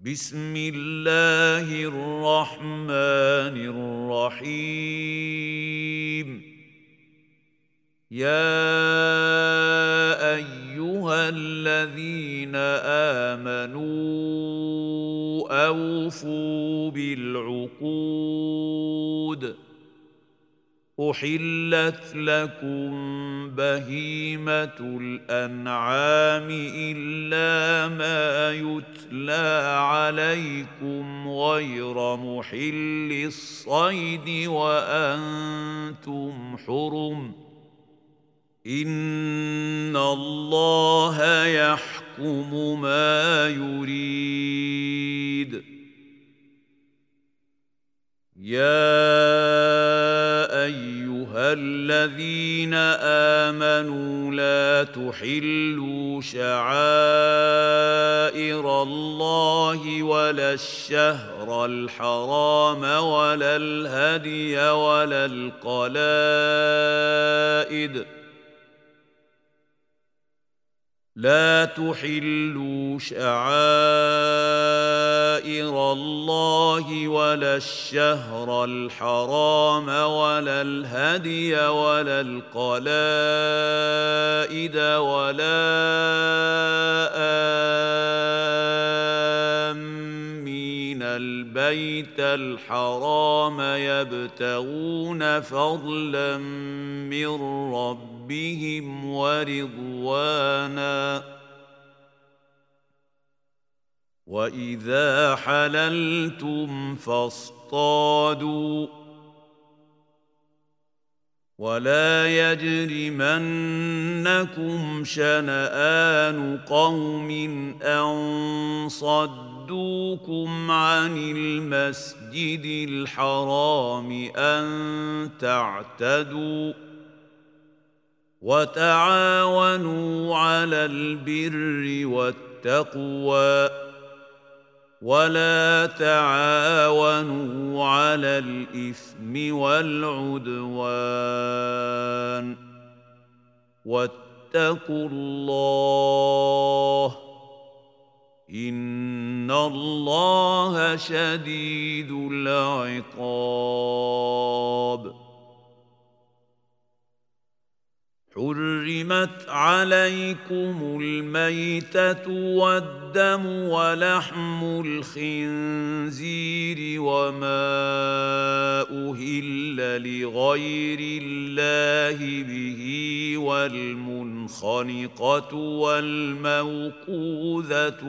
بسم الله الرحمن الرحيم. يا أيها الذين آمنوا أوفوا بالعقود. أحلت لكم بهيمة الأنعام إلا ما يتلى عليكم غير محل الصيد وأنتم حرم. إن الله يحكم ما يريد. يا أيها الذين آمنوا لا تحلوا شعائر الله ولا الشهر الحرام ولا الهدي ولا القلائد. لا تحلوا شعائر الله ولا الشهر الحرام ولا الهدي ولا القلائد ولا آمين البيت الحرام يبتغون فضلا من ربهم ورضوانا. وإذا حللتم فاصطادوا. ولا يجرمنكم شنآن قوم أن صدوكم عن المسجد الحرام أن تعتدوا. وتعاونوا على البر والتقوى ولا تعاونوا على الإثم والعدوان. واتقوا الله إن الله شديد العقاب. حرمت عليكم الميتة والدم ولحم الخنزير وما أهل لغير الله به والمنخنقة والموقوذة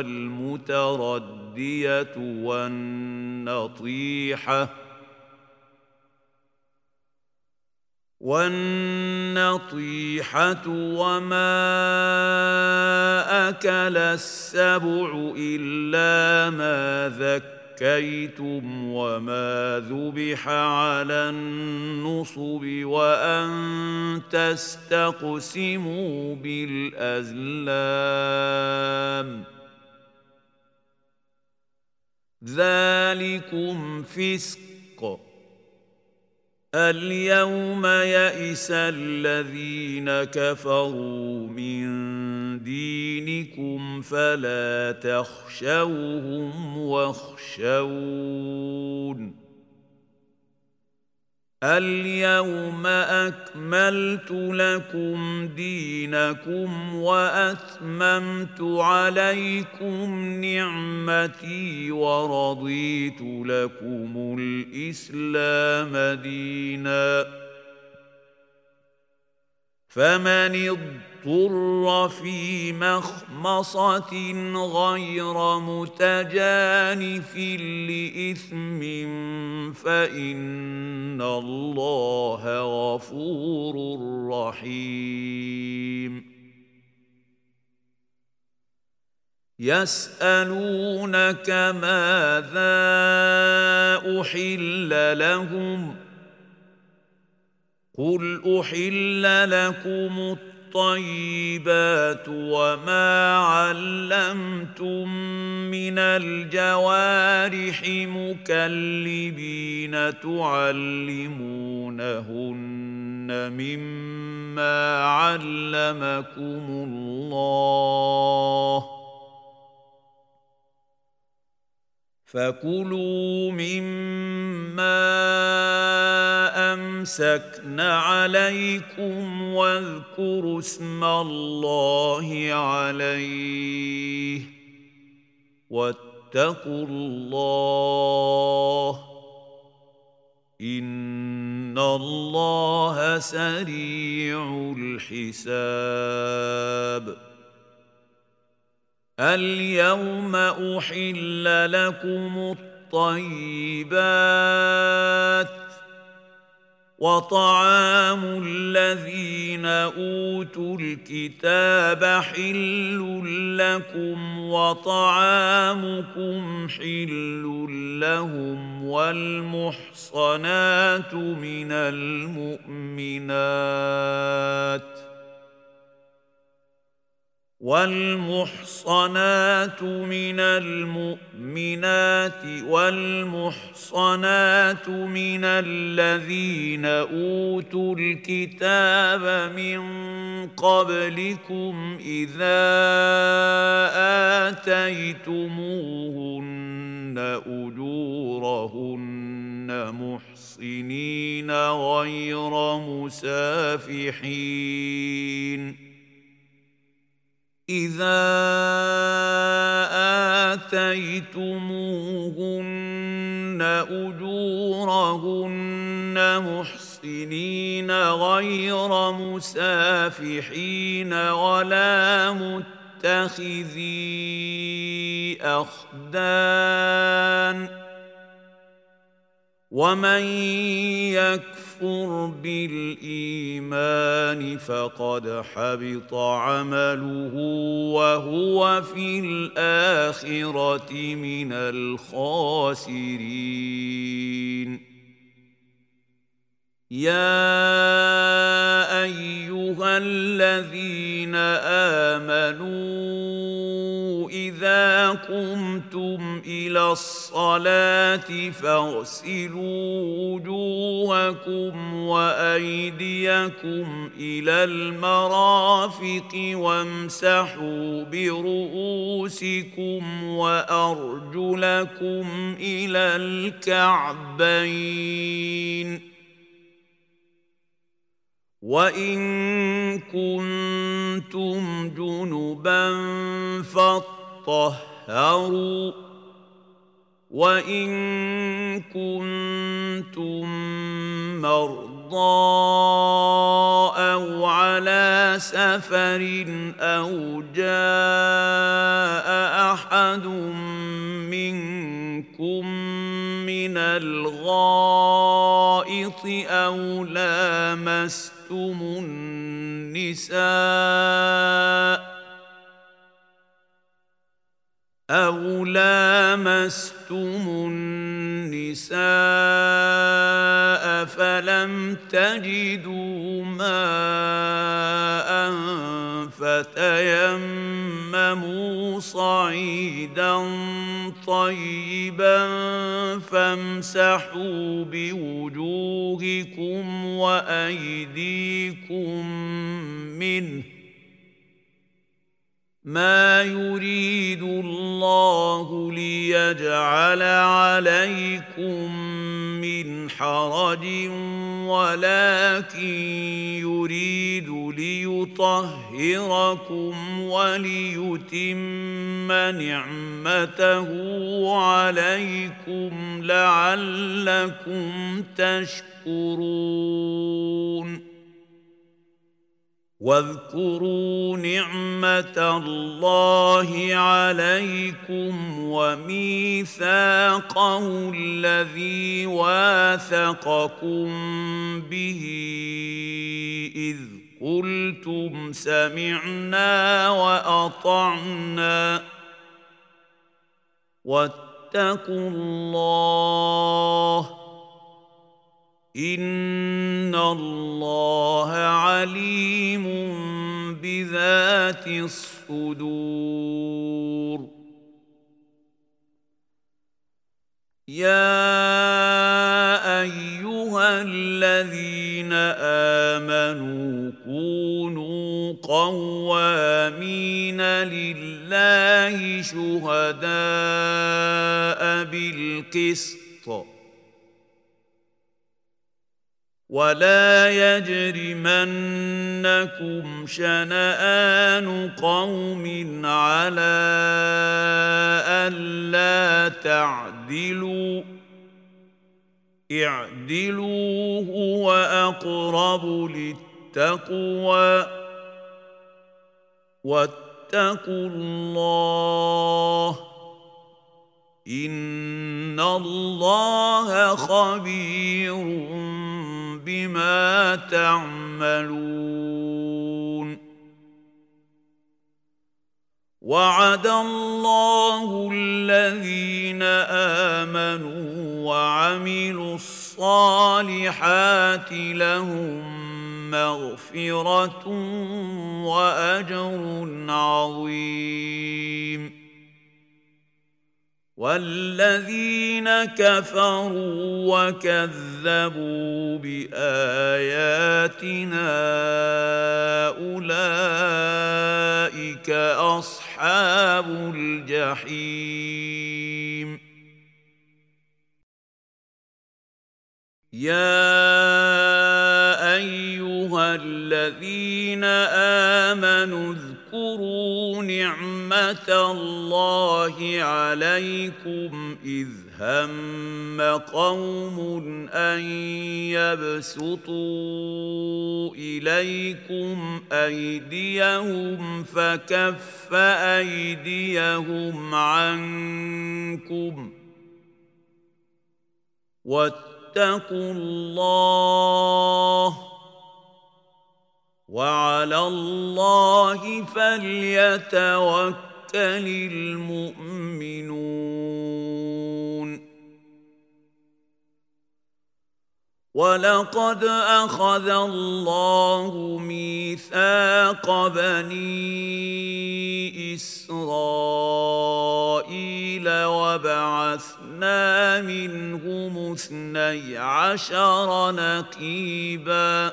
والمتردية والنطيحة وما أكل السبع إلا ما ذكيتم وما ذبح على النصب وأن تستقسموا بالأزلام. ذلكم فسق. اليوم يئس الذين كفروا من دينكم فلا تخشوهم واخشون. اليوم أكملت لكم دينكم وأتممت عليكم نعمتي ورضيت لكم الإسلام دينا. فمن اضطر في مخمصة غير متجانف لإثم فإن الله غفور رحيم. يسألونك ماذا أحل لهم قل أحل لكم الطيبات وما علمتم من الجوارح مكلبين تعلمونهن مما علمكم الله فكلوا مما أمسكن عليكم واذكروا اسم الله عليه واتقوا الله إن الله سريع الحساب. اليوم أحل لكم الطيبات وطعام الذين أوتوا الكتاب حل لكم وطعامكم حل لهم والمحصنات من المؤمنات والمحصنات من الذين أوتوا الكتاب من قبلكم إذا آتيتموهن أجورهن محصنين غير مسافحين إذا آتيتموهن أجورهن محسنين غير مسافحين ولا متخذي أخدان ومن يكفر بالإيمان فقد حبط عمله وهو في الآخرة من الخاسرين. يا أيها الذين آمنوا إذا قمتم إلى الصلاة فاغسلوا وجوهكم وأيديكم إلى المرافق وامسحوا برؤوسكم وأرجلكم إلى الكعبين وإن كنتم جنبا فاطهروا وإن كنتم مرضى أو على سفر أو جاء أحد منكم من الغائط أو لامستم النساء فلم تجدوا ماء فتيمموا صعيدا طيبا فامسحوا بوجوهكم وأيديكم منه ما يريد الله ليجعل عليكم من حرج ولكن يريد ليطهركم وليتم نعمته عليكم لعلكم تشكرون. واذكروا نعمة الله عليكم وميثاقه الذي واثقكم به إذ قلتم سمعنا وأطعنا واتقوا الله إن الله عليم بذات الصدور. يا أيها الذين آمنوا كونوا قوامين لله شهداء بالقسط ولا يجرمنكم شنآن قوم على ألا تعدلوا اعدلوا هو أقرب للتقوى واتقوا الله إن الله خبير بما تعملون وعد الله الذين آمنوا وعملوا الصالحات لهم مغفرة وأجر عظيم والذين كفروا وكذبوا بآياتنا أولئك أصحاب الجحيم يا أيها الذين آمنوا اذكروا نعمة الله عليكم إذ هم قوم أن يبسطوا إليكم أيديهم فكف أيديهم عنكم واتقوا الله وعلى الله فليتوكل المؤمنون ولقد أخذ الله ميثاق بني إسرائيل وبعثنا منهم 12 نقيباً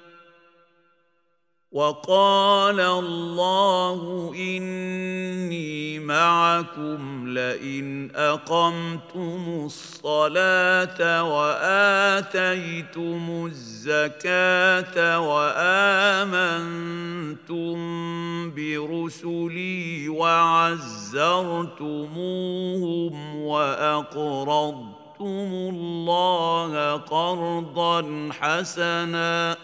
وقال الله إني معكم لئن أقمتم الصلاة وآتيتم الزكاة وآمنتم برسلي وعزرتموهم وأقرضتم الله قرضا حسنا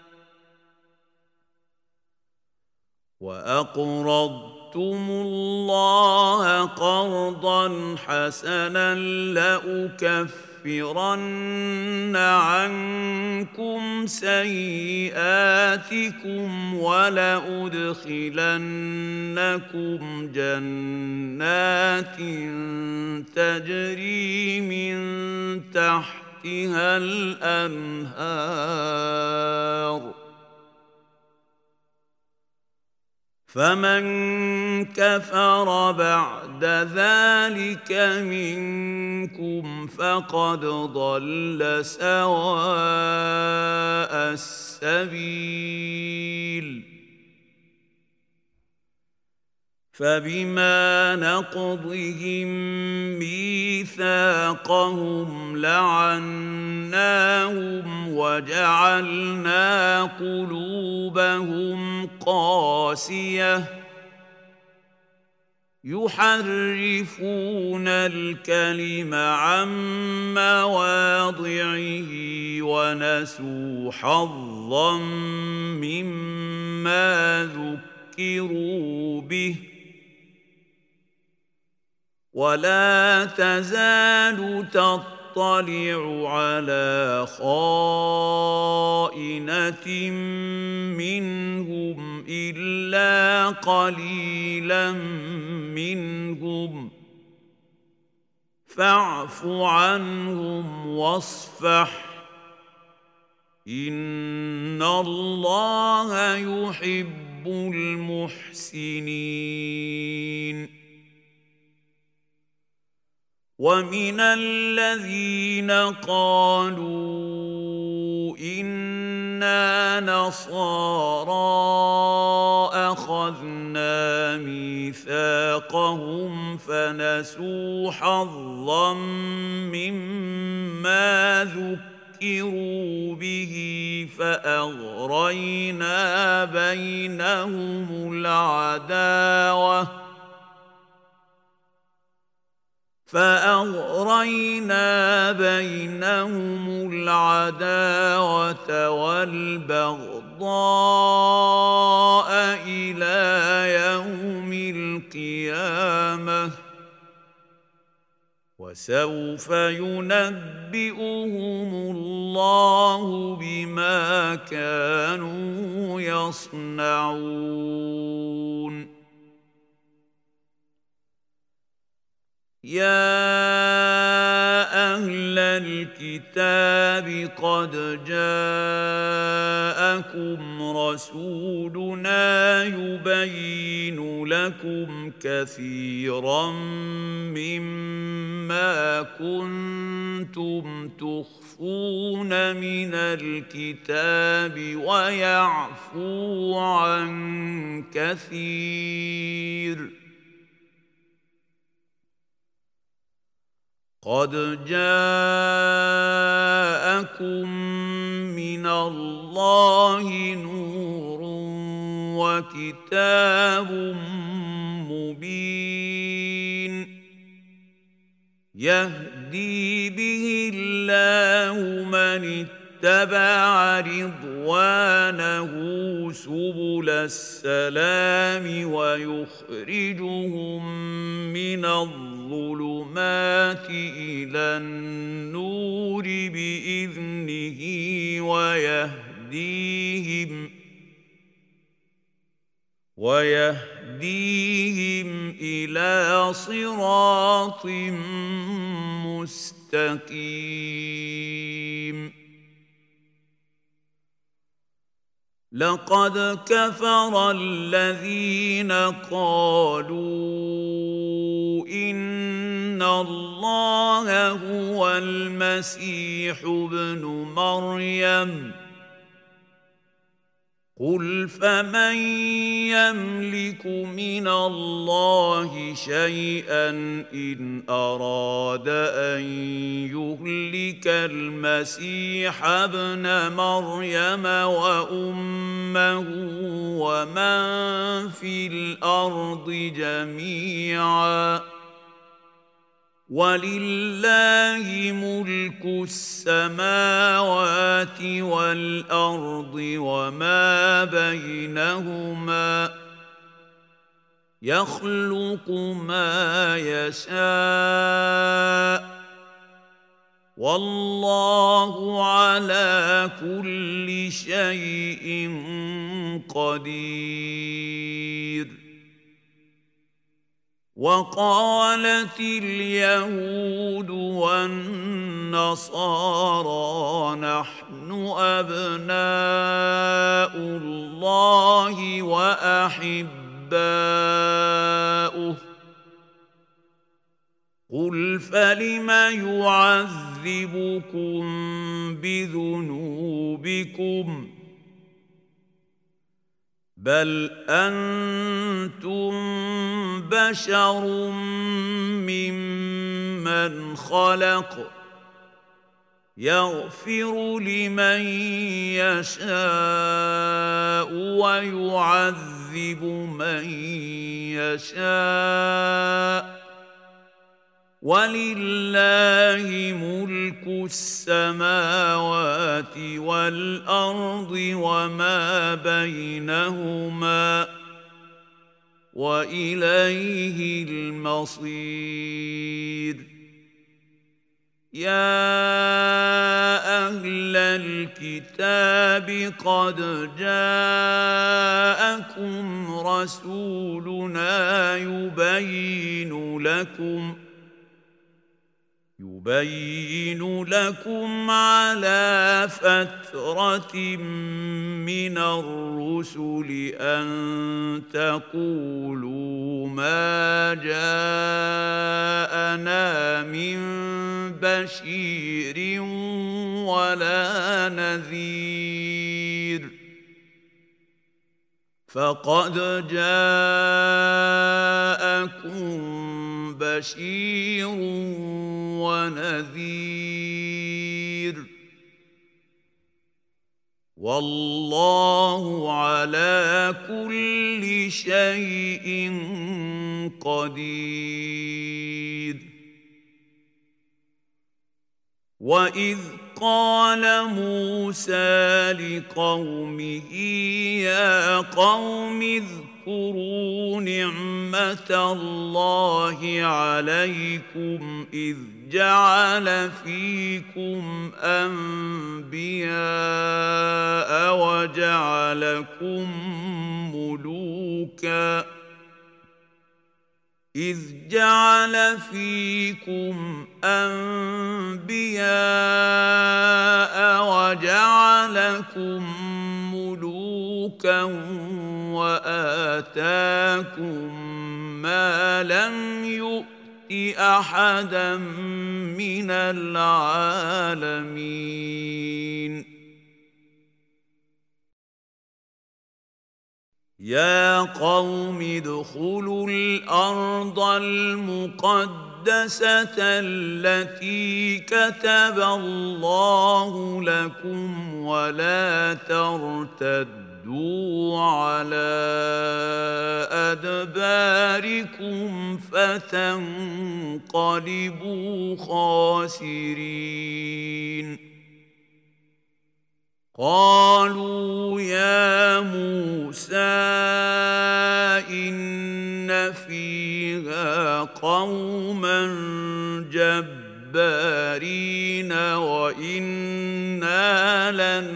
لأكفرن عنكم سيئاتكم ولأدخلنكم جنات تجري من تحتها الأنهار فمن كفر بعد ذلك منكم فقد ضل سواء السبيل فبما نقضهم ميثاقهم لعناهم وجعلنا قلوبهم قاسية يحرفون الكلم عن مواضعه ونسوا حظا مما ذكروا به ولا تزال تطلع على خائنة منهم إلا قليلا منهم فاعف عنهم واصفح إن الله يحب المحسنين ومن الذين قالوا إنا نصارى أخذنا ميثاقهم فنسوا حظا مما ذكروا به فأغرينا بينهم العداوة والبغضاء إلى يوم القيامة وسوف ينبئهم الله بما كانوا يصنعون يا أهل الكتاب قد جاءكم رسولنا يبين لكم كثيرا مما كنتم تخفون من الكتاب ويعفو عن كثير قد جاءكم من الله نور وكتاب مبين يهدي به الله من اتبع رضوانه سبل السلام ويخرجهم من الظلمات إلى النور بإذنه ويهديهم إلى صراط مستقيم لقد كفر الذين قالوا إن الله هو المسيح ابن مريم قل فمن يملك من الله شيئا إن أراد أن يهلك المسيح ابن مريم وأمه ومن في الأرض جميعا ولله ملك السماوات والأرض وما بينهما يخلق ما يشاء والله على كل شيء قدير وقالت اليهود والنصارى نحن أبناء الله وأحباؤه قل فلم يعذبكم بذنوبكم بل أنتم بشر ممن خلق يغفر لمن يشاء ويعذب من يشاء ولله ملك السماوات والأرض وما بينهما وإليه المصير يا أهل الكتاب قد جاءكم رسولنا يبين لكم يبين لكم على فترة من الرسل أن تقولوا ما جاءنا من بشير ولا نذير فقد جاءكم بشير ونذير والله على كل شيء قدير. وإذ قال موسى لقومه يا قوم اذكروا نعمة الله عليكم إذ جعل فيكم أنبياء وجعلكم ملوكا وآتاكم ما لم يؤت أحدا من العالمين. يا قوم ادخلوا الأرض المقدسة التي كتب الله لكم ولا ترتدوا على أدباركم فتنقلبوا خاسرين. قالوا يا موسى إن فيها قوما جبارين وإنا لن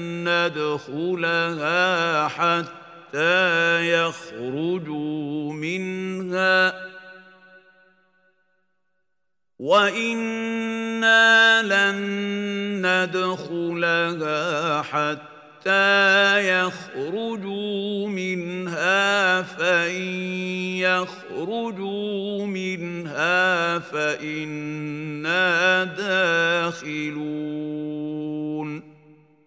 ندخلها حتى يخرجوا منها فإن يخرجوا منها فإنا داخلون.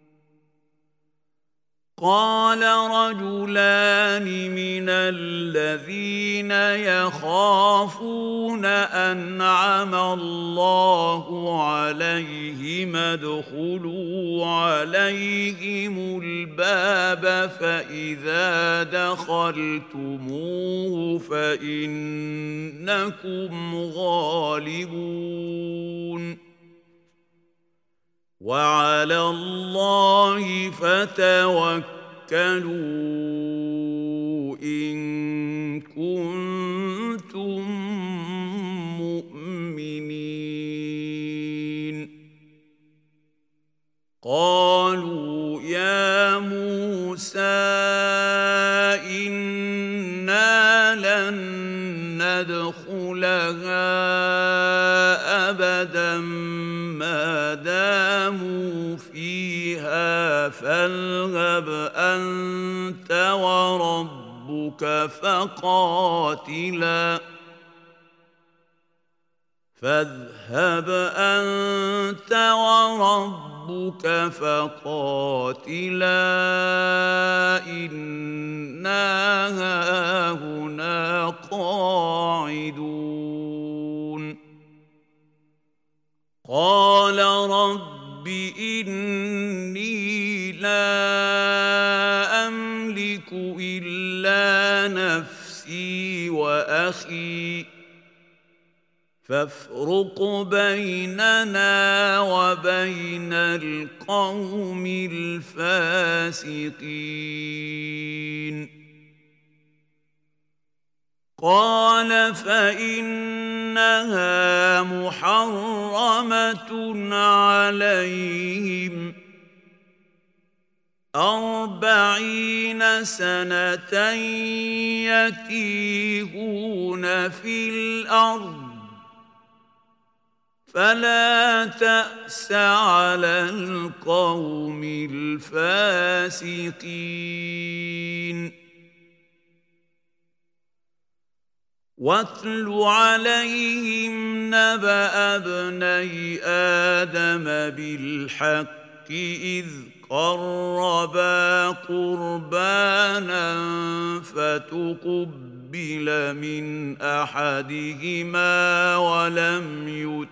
قال رجلان من الذين يخافون أنعم الله عليهم ادخلوا عليهم الباب فإذا دخلتموه فإنكم غالبون وعلى الله فتوكلوا إن كنتم مؤمنين. قالوا يا موسى إنا لن ندخلها أبدا ما داموا فيها فاذهب أنت وربك فقاتلا إنا هاهنا قاعدون. قال رب إني لا أملك إلا نفسي وأخي فافرق بيننا وبين القوم الفاسقين. قال فإنها محرمة عليهم 40 سنة يتيهون في الأرض فلا تأس على القوم الفاسقين واتل عليهم نبأ ابني آدم بالحق إذ قربا قربانا فتقبل من أحدهما ولم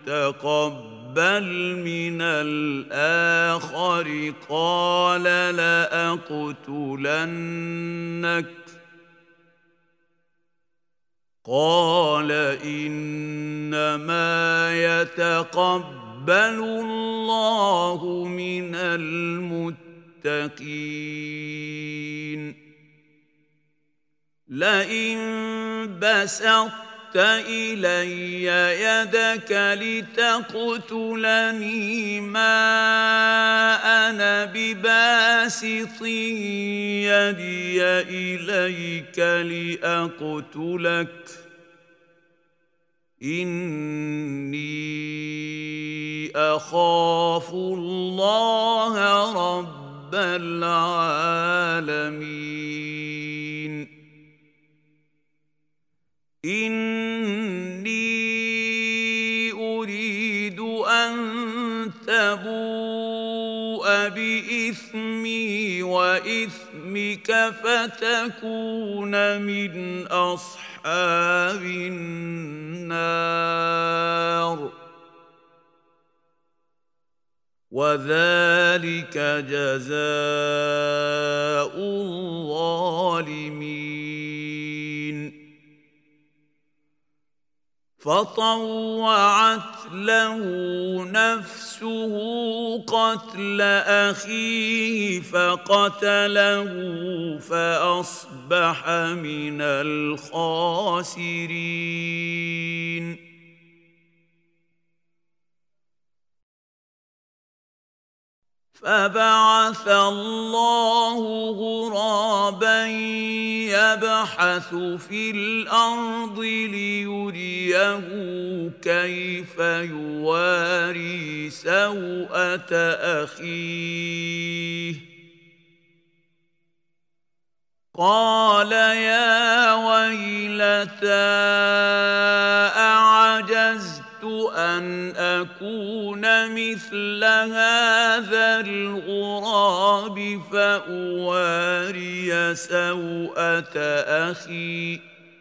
يتقبل من الآخر قال لأقتلنك قال إنما يتقبل الله من المتقين لئن بسطت إلي يدك لتقتلني ما أنا بباسط يدي إليك لأقتلك إني أخاف الله رب العالمين إني أريد أن تبوء بإثمي وإثمك فتكون من أصحاب النار وذلك جزاء الظالمين فطوعت له نفسه قتل أخيه فقتله فأصبح من الخاسرين فبعث الله غرابا يبحث في الأرض ليريه كيف يواري سوءة أخيه قال يا ويلتى أعجزت أن أكون مثل هذا الغراب فأواري سوءة أخي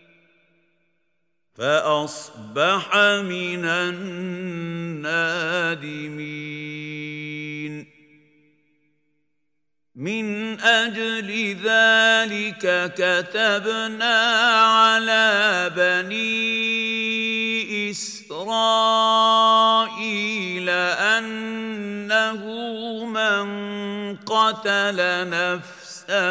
فأصبح من النادمين من أجل ذلك كتبنا على بني إسرائيل أنه من قتل نفسا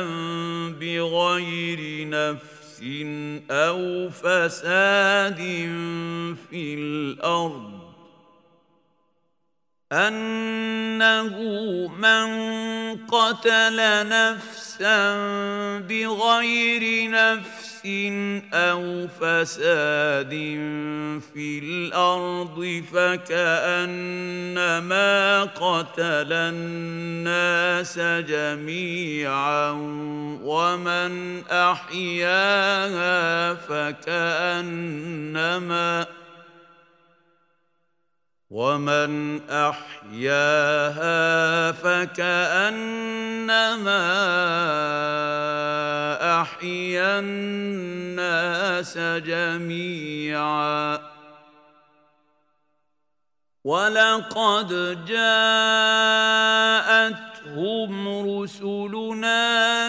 بغير نفس أو فساد في الأرض أنه من قتل نفسا بغير نفس أو فساد في الأرض فكأنما قتل الناس جميعا ومن أحياها فكأنما أحيا الناس جميعا ولقد جاءتهم رسلنا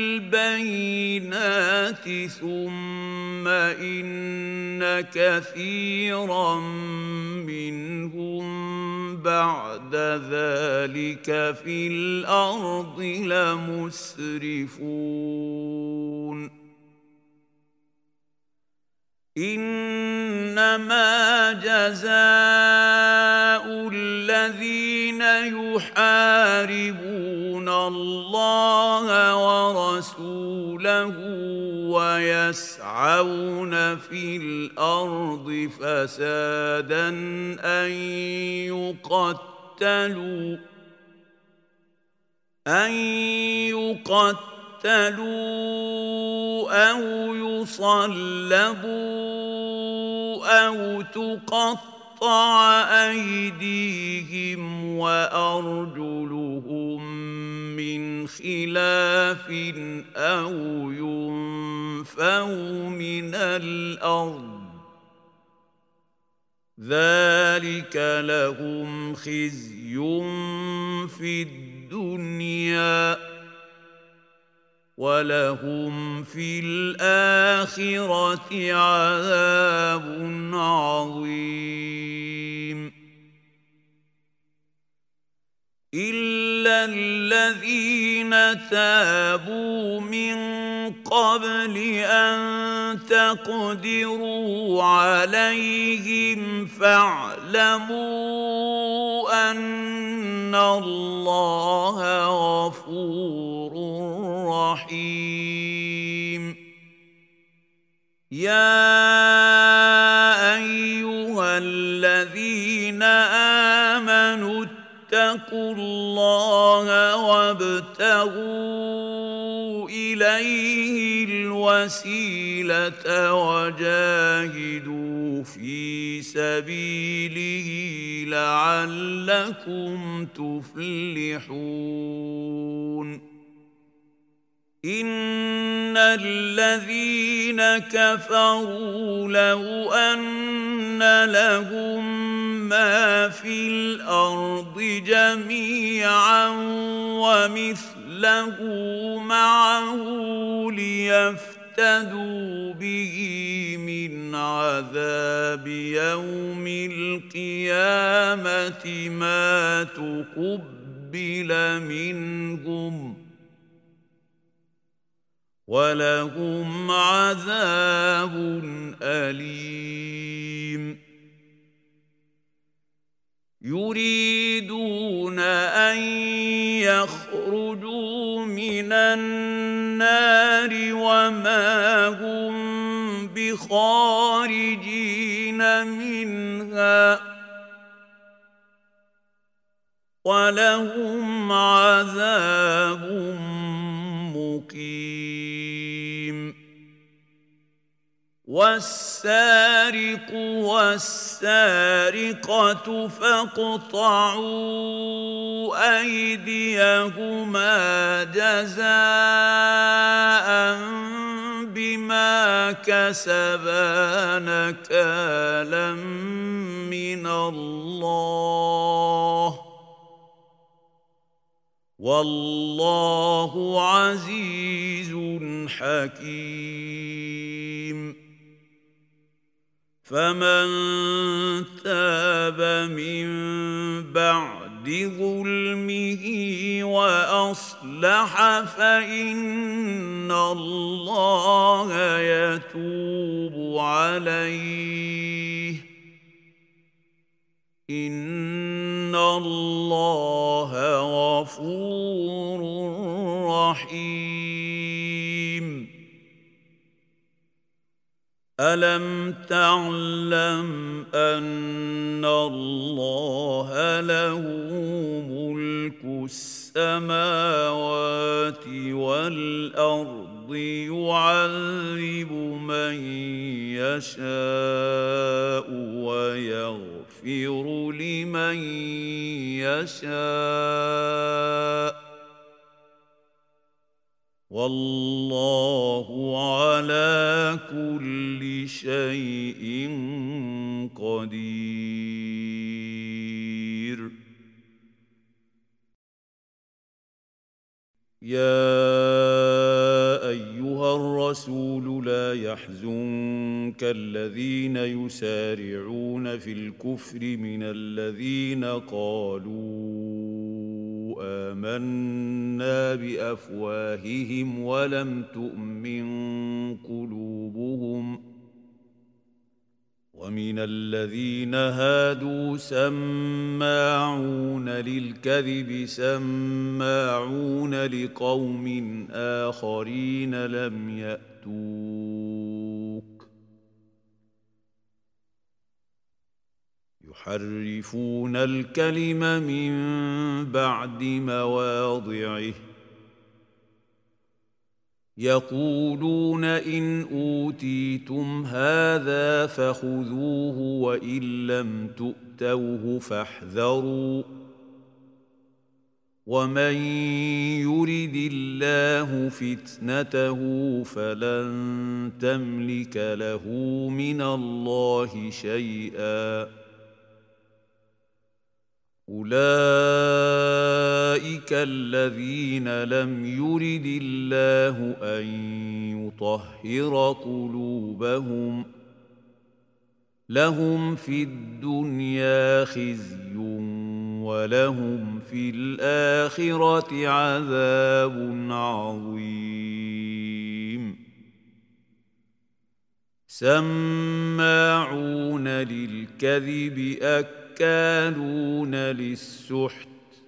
بالبينات ثم إن كثيرا منهم بعد ذلك في الأرض لمسرفون إنما جزاء الذين يحاربون الله ورسوله ويسعون في الأرض فسادا أن يقتلوا أو يصلبوا أو تقطع أيديهم وأرجلهم من خلاف أو ينفوا من الأرض ذلك لهم خزي في الدنيا ولهم في الآخرة عذاب عظيم إلا الذين تابوا من قبل أن تقدروا عليهم فاعلموا أن الله غفور رحيم يا أيها الذين آمنوا اتقوا الله وابتغوا إليه الوسيلة وجاهدوا في سبيله لعلكم تفلحون إن الذين كفروا لو أن لهم ما في الأرض جميعا ومثله معه ليفتدوا به من عذاب يوم القيامة ما تقبل منهم ولهم عذاب أليم يريدون أن يخرجوا من النار وما هم بخارجين منها ولهم عذاب مقيم والسارق والسارقة فاقطعوا أيديهما جزاء بما كسبا نكالا من الله والله عزيز حكيم فمن تاب من بعد ظلمه وأصلح فإن الله يتوب عليه إن الله غفور رحيم ألم تعلم أن الله له ملك السماوات والأرض يعذب من يشاء ويغفر لمن يشاء والله على كل شيء قدير يا أيها الرسول لا يحزنك الذين يسارعون في الكفر من الذين قالوا آمنا بأفواههم ومن الذين هادوا سماعون للكذب سماعون لقوم آخرين لم يأتوك يحرفون الكلم من بعد مواضعه يقولون إن أوتيتم هذا فخذوه وإن لم تؤتوه فاحذروا ومن يرد الله فتنته فلن تملك له من الله شيئا أولئك الذين لم يرد الله أن يطهر قلوبهم لهم في الدنيا خزي ولهم في الآخرة عذاب عظيم سماعون للكذب أكالون للسحت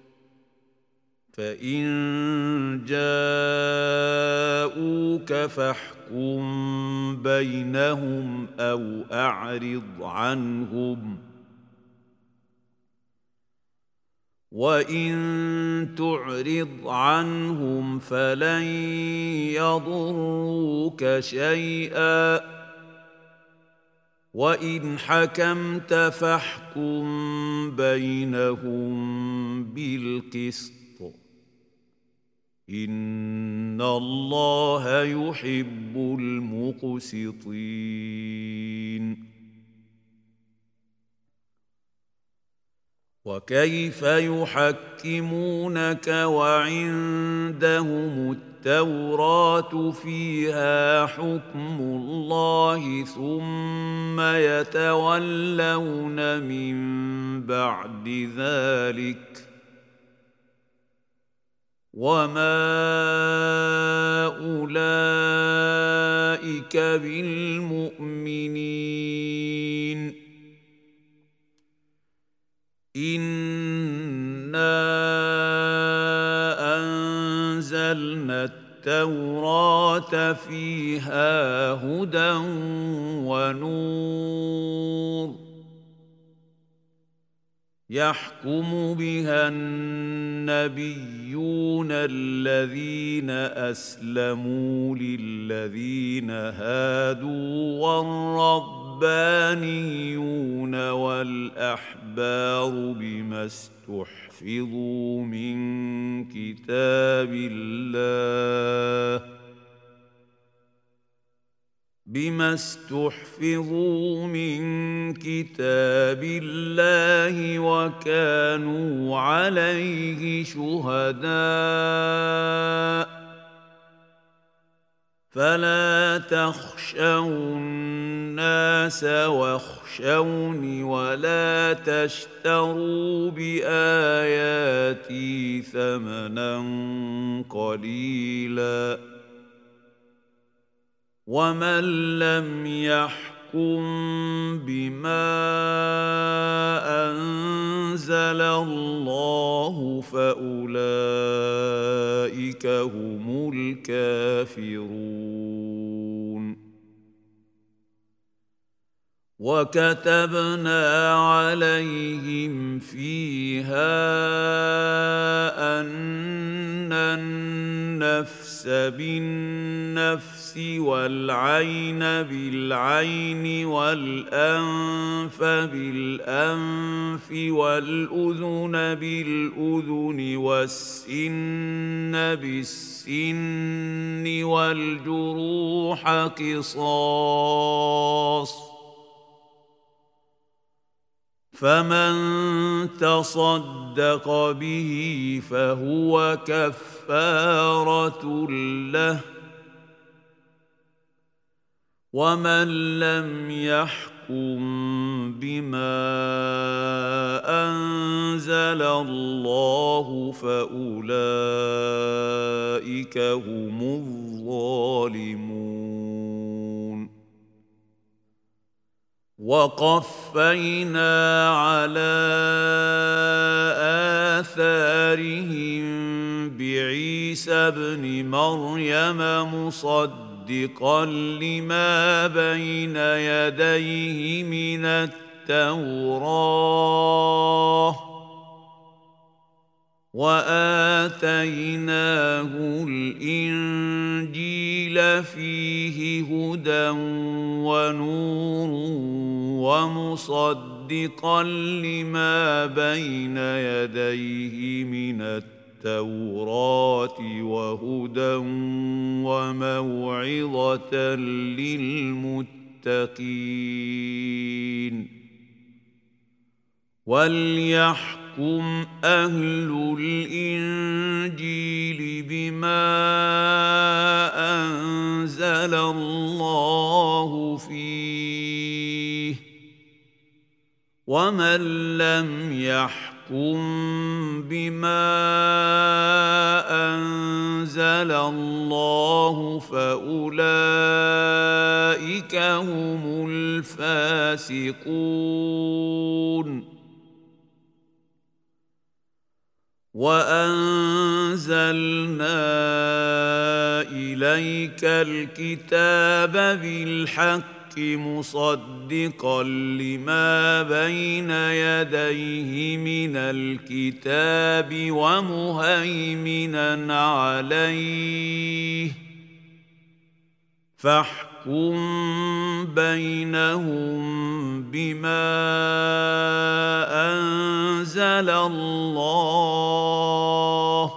فإن جاءوك فاحكم بينهم أو أعرض عنهم وإن تعرض عنهم فلن يضروك شيئا وإن حكمت فاحكم بينهم بالقسط إن الله يحب المقسطين وكيف يحكمونك وعندهم التوراة فيها حكم الله ثم يتولون من بعد ذلك وما أولئك بالمؤمنين إنا أنزلنا التوراة فيها هدى ونور يحكم بها النبيون الذين أسلموا للذين هادوا والربانيون والأحبار بما استحفظوا من كتاب الله وكانوا عليه شهداء فلا تخشوا الناس واخشوني ولا تشتروا بآياتي ثمنا قليلا ومن لم يحكم بما أنزل الله فأولئك هم الكافرون وكتبنا عليهم فيها أن النفس بالنفس والعين بالعين والأنف بالأنف والأذن بالأذن والسن بالسن والجروح قصاص فمن تصدق به فهو كفارة له ومن لم يحكم بما أنزل الله فأولئك هم الظالمون وقفينا على آثارهم بعيسى ابن مريم مصدقا لما بين يديه من التوراة وآتيناه الإنجيل فيه هدى ونور ومصدقا لما بين يديه من التوراة وهدى وموعظة للمتقين وليحكم أهل الإنجيل بما أنزل الله فيه ومن لم يحكم بما أنزل الله فأولئك هم الفاسقون وأنزلنا إليك الكتاب بالحق مصدقا لما بين يديه من الكتاب ومهيمنا عليه فاحكم بينهم بما أنزل الله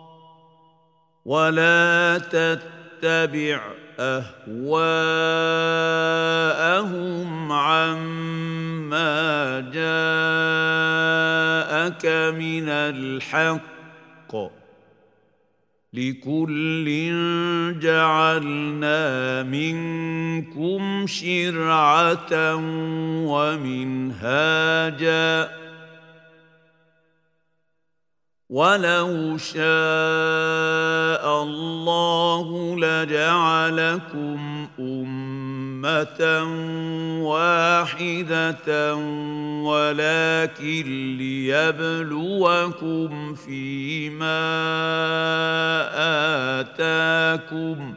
ولا تتبع أهواءهم عما جاءك من الحق لكل جعلنا منكم شرعة ومنهاجا ولو شاء الله لجعلكم أمة واحدة ولكن ليبلوكم فيما آتاكم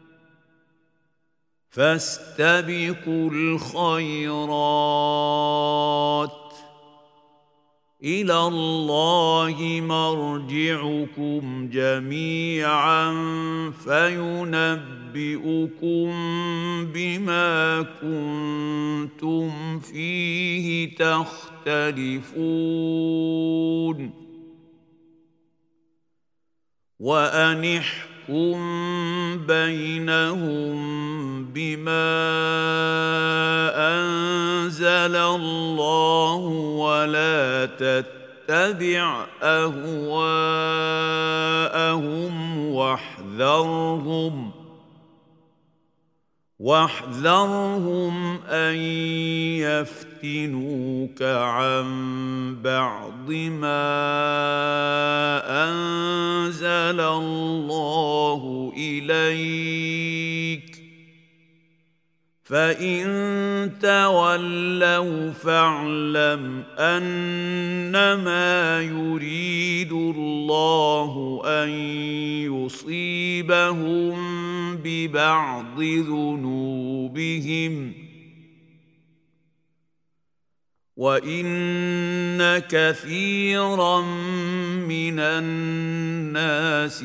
فاستبقوا الخيرات إلى الله مرجعكم جميعا فينبئكم بما كنتم فيه تختلفون وأن احكم بينهم بما أنزل الله ولا تتبع أهواءهم واحذرهم أن يفتنوك عن بعض ما أنزل الله إليك فإن تولوا فاعلم أنما يريد الله أن يصيبهم ببعض ذنوبهم وإن كثيرا من الناس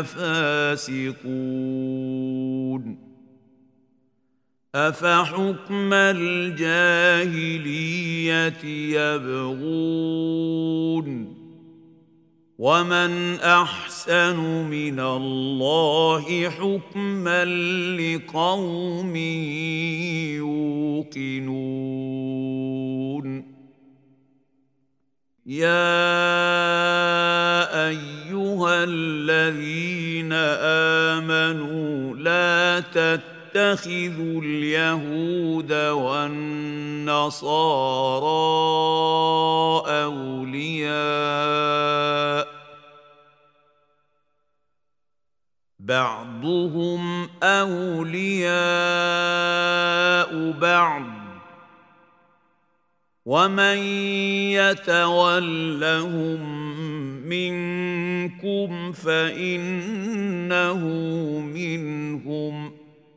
لفاسقون أفحكم الجاهلية يبغون ومن أحسن من الله حكما لقوم يوقنون يا أيها الذين آمنوا لا تتخذوا اليهود والنصارى أولياء بعضهم أولياء بعض ومن يتولهم منكم فإنه منهم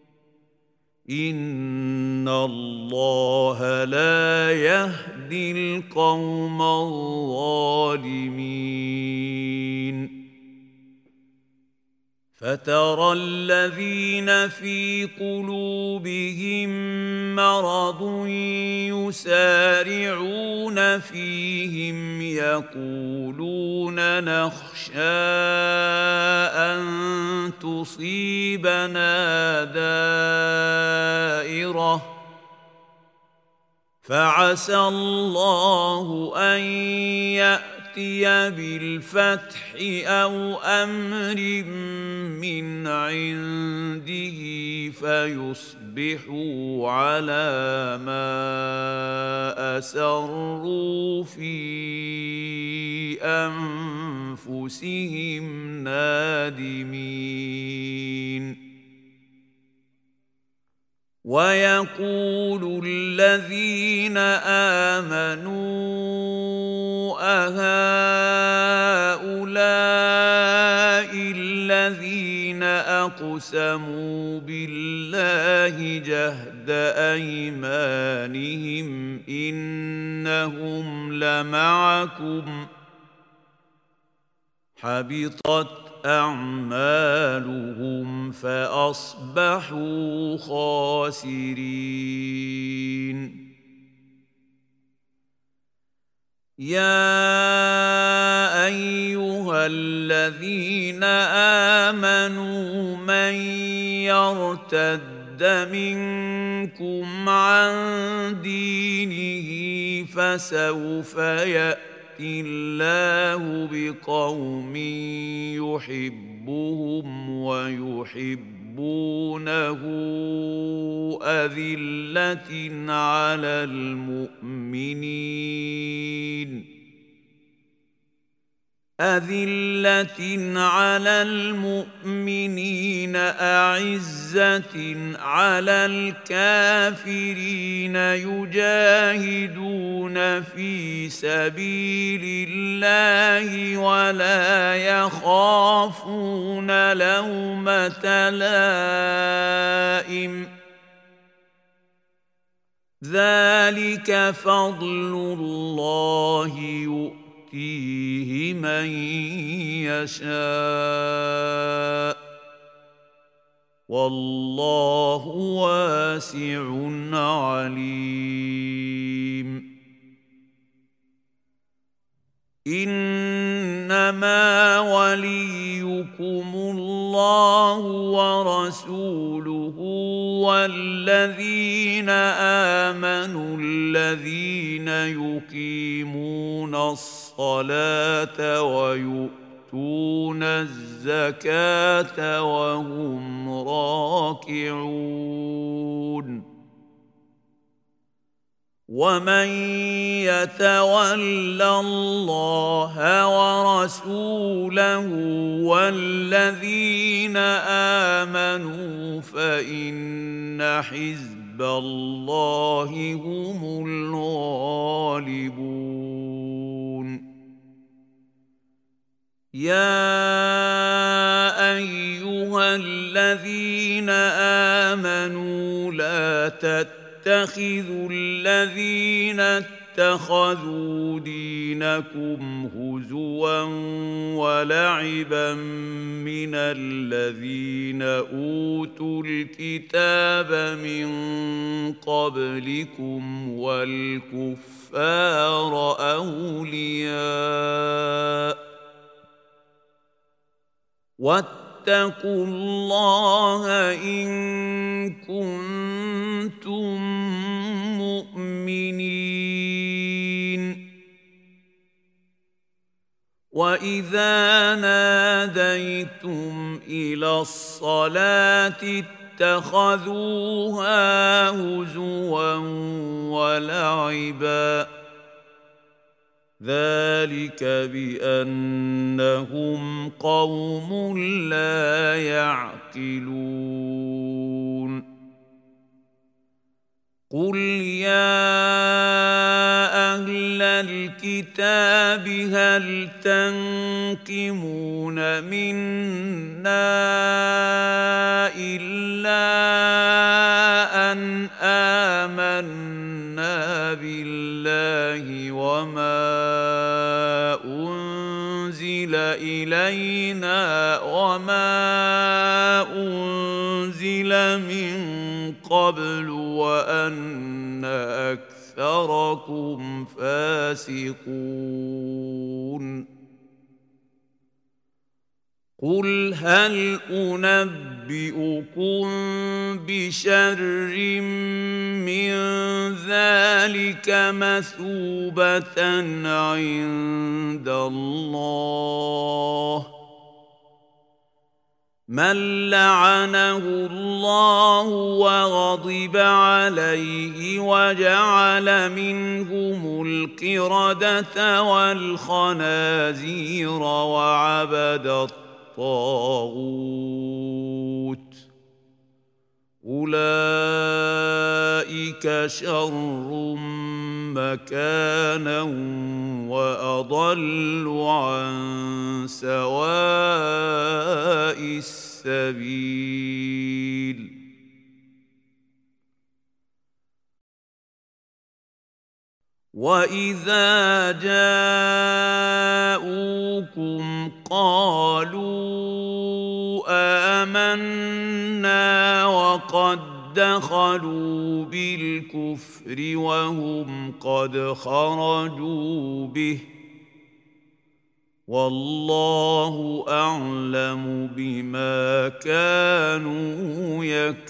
إن الله لا يهدي القوم الظالمين فترى الذين في قلوبهم مرض يسارعون فيهم يقولون نخشى أن تصيبنا دائرة فعسى الله أن يأتي بالفتح أو أمر من عنده فيصبحوا على ما أسروا في أنفسهم نادمين ويقول الذين آمنوا أهؤلاء الذين أقسموا بالله جهد أيمانهم إنهم لمعكم حبطت أعمالهم فأصبحوا خاسرين يا أيها الذين آمنوا من يرتد منكم عن دينه فسوف يأتي الله بقوم يحبهم ويحبونه أذلة على المؤمنين أعزة على الكافرين يجاهدون في سبيل الله ولا يخافون لومة لائم ذلك فضل الله يؤتيه من يشاء والله واسع عليم إنما وليكم الله ورسوله والذين آمنوا الذين يقيمون الصلاة ويؤتون الزكاة وهم راكعون ومن يتول الله ورسوله والذين آمنوا فإن حزب الله هم الغالبون يا أيها الذين آمنوا لا تتخذوا الذين اتخذوا دينكم هزوا ولعبا من الذين أوتوا الكتاب من قبلكم والكفار أولياء واتقوا الله إن كنتم مؤمنين وإذا ناديتم إلى الصلاة اتخذوها هزوا ولعبا ذلك بأنهم قوم لا يعقلون قل يا الكتاب هل تنقمون منا إلا أن آمنا بالله وما أنزل إلينا وما أنزل من قبل وأن أكثركم فاسقون قل هل أنبئكم بشر من ذلك مثوبة عند الله من لعنه الله وغضب عليه وجعل منهم القردة والخنازير وعبد الطاغوت أولئك شر مكانا وأضل عن سواء السبيل وإذا جاءوكم قالوا آمنا وقد دخلوا بالكفر وهم قد خرجوا به والله أعلم بما كانوا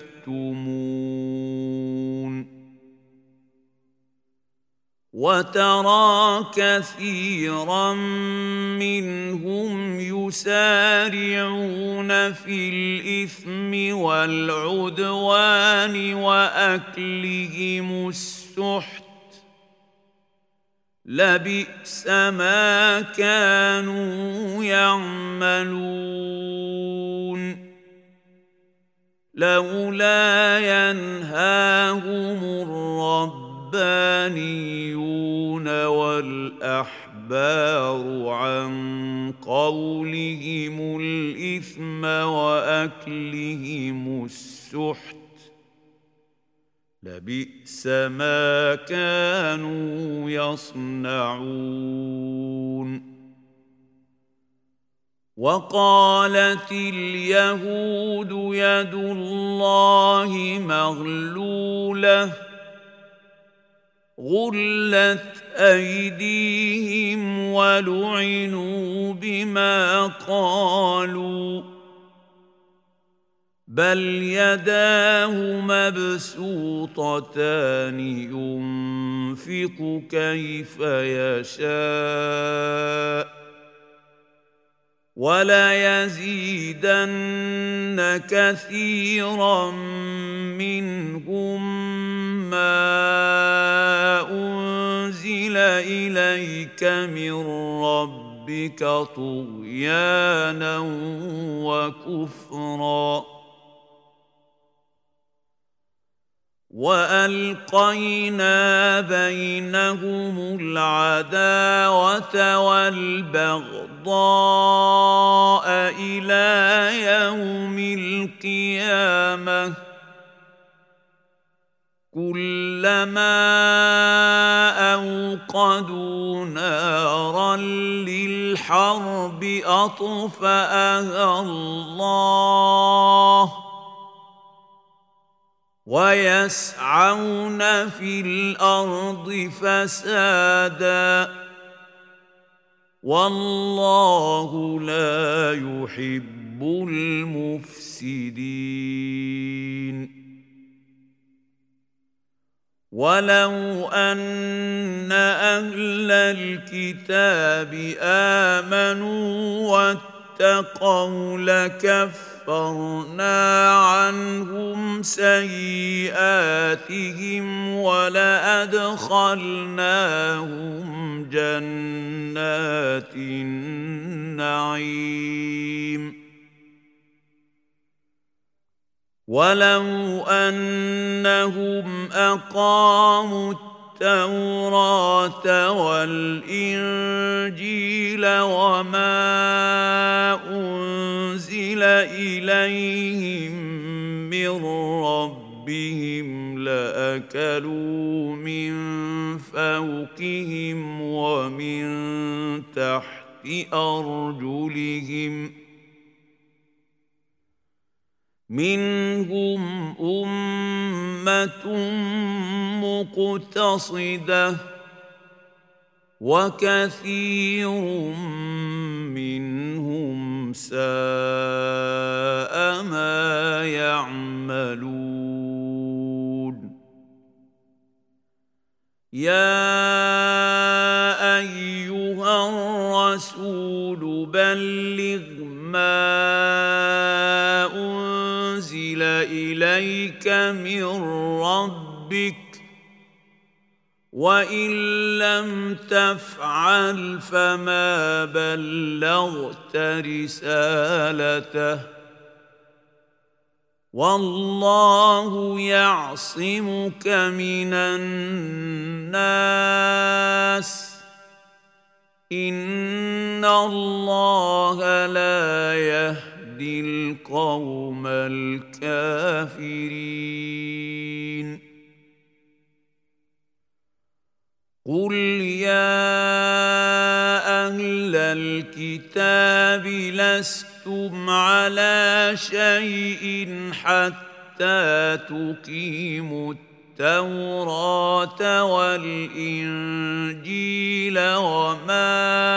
يكتمون وترى كثيرا منهم يسارعون في الإثم والعدوان وأكلهم السحت لبئس ما كانوا يعملون لولا ينهاهم الربانيون والأحبار عن قولهم الإثم وأكلهم السحت لبئس ما كانوا يصنعون وقالت اليهود يد الله مغلولة غلت أيديهم ولعنوا بما قالوا بل يداه مبسوطتان ينفق كيف يشاء وليزيدن كثيرا منهم ما أنزل إليك من ربك طغيانا وكفرا وألقينا بينهم العداوة والبغضاء إلى يوم القيامة كلما أوقدوا نارا للحرب أطفأها الله ويسعون في الأرض فسادا والله لا يحب المفسدين ولو أن أهل الكتاب آمنوا واتقوا لكفرنا عنهم سيئاتهم ولأدخلناهم جنات النعيم ولو أنهم أقاموا التوراة والإنجيل وما أنزل إليهم من ربهم لأكلوا من فوقهم ومن تحت أرجلهم منهم أمة مقتصدة وكثير منهم ساء ما يعملون يا أيها الرسول بلغ ما أنزل إليك من ربك وإن لم تفعل فما بلغت رسالته والله يعصمك من الناس إن الله لا يهدي القوم الكافرين قل يا أهل الكتاب لستم على شيء حتى تقيموا التوراة والإنجيل وما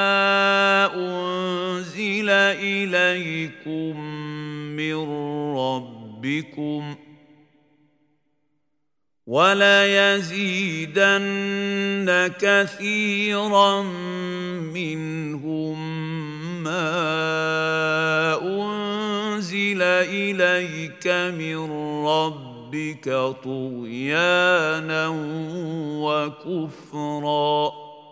أنزل إليكم من ربكم وليزيدن كثيرا منهم ما أنزل إليك من ربك طغيانا وكفرا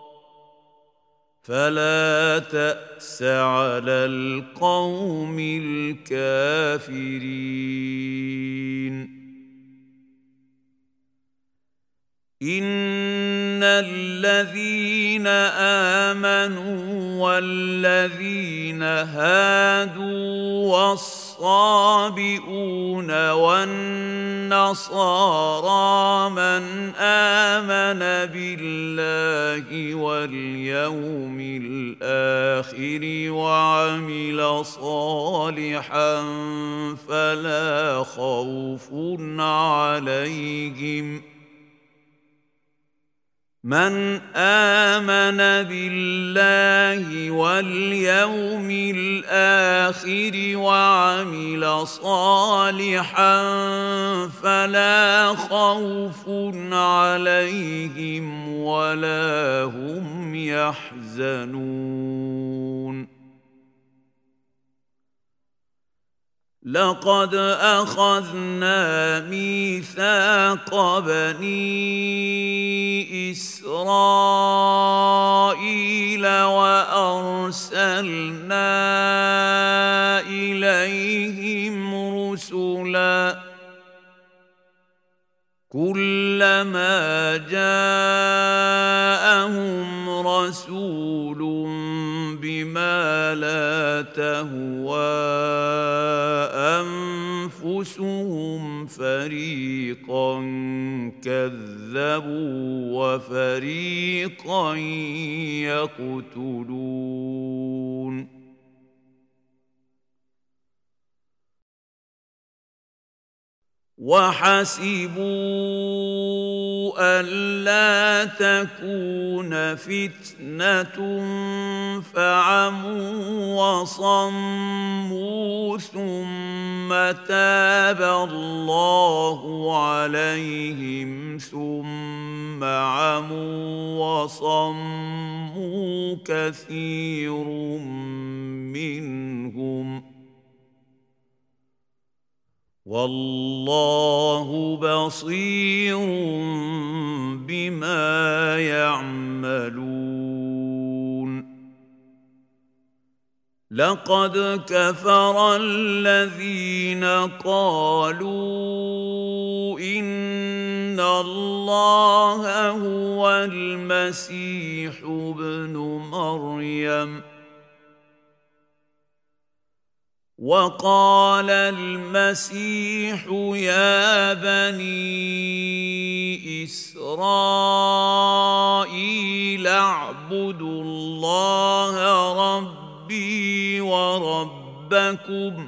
فلا تأس على القوم الكافرين إن الذين آمنوا والذين هادوا والصابئون والنصارى من آمن بالله واليوم الآخر وعمل صالحا فلا خوف عليهم من آمن بالله واليوم الآخر وعمل صالحا فلا خوف عليهم ولا هم يحزنون لقد أخذنا ميثاق بني إسرائيل وأرسلنا إليهم رسلا كلما جاءهم رسول بما لا تهوى أنفسهم فريقا كذبوا وفريقا يقتلون وحسبوا ألا تكون فتنة فعموا وصموا ثم تاب الله عليهم ثم عموا وصموا كثير منهم والله بصير بما يعملون لقد كفر الذين قالوا إن الله هو المسيح ابن مريم. وقال المسيح يا بني إسرائيل اعبدوا الله ربي وربكم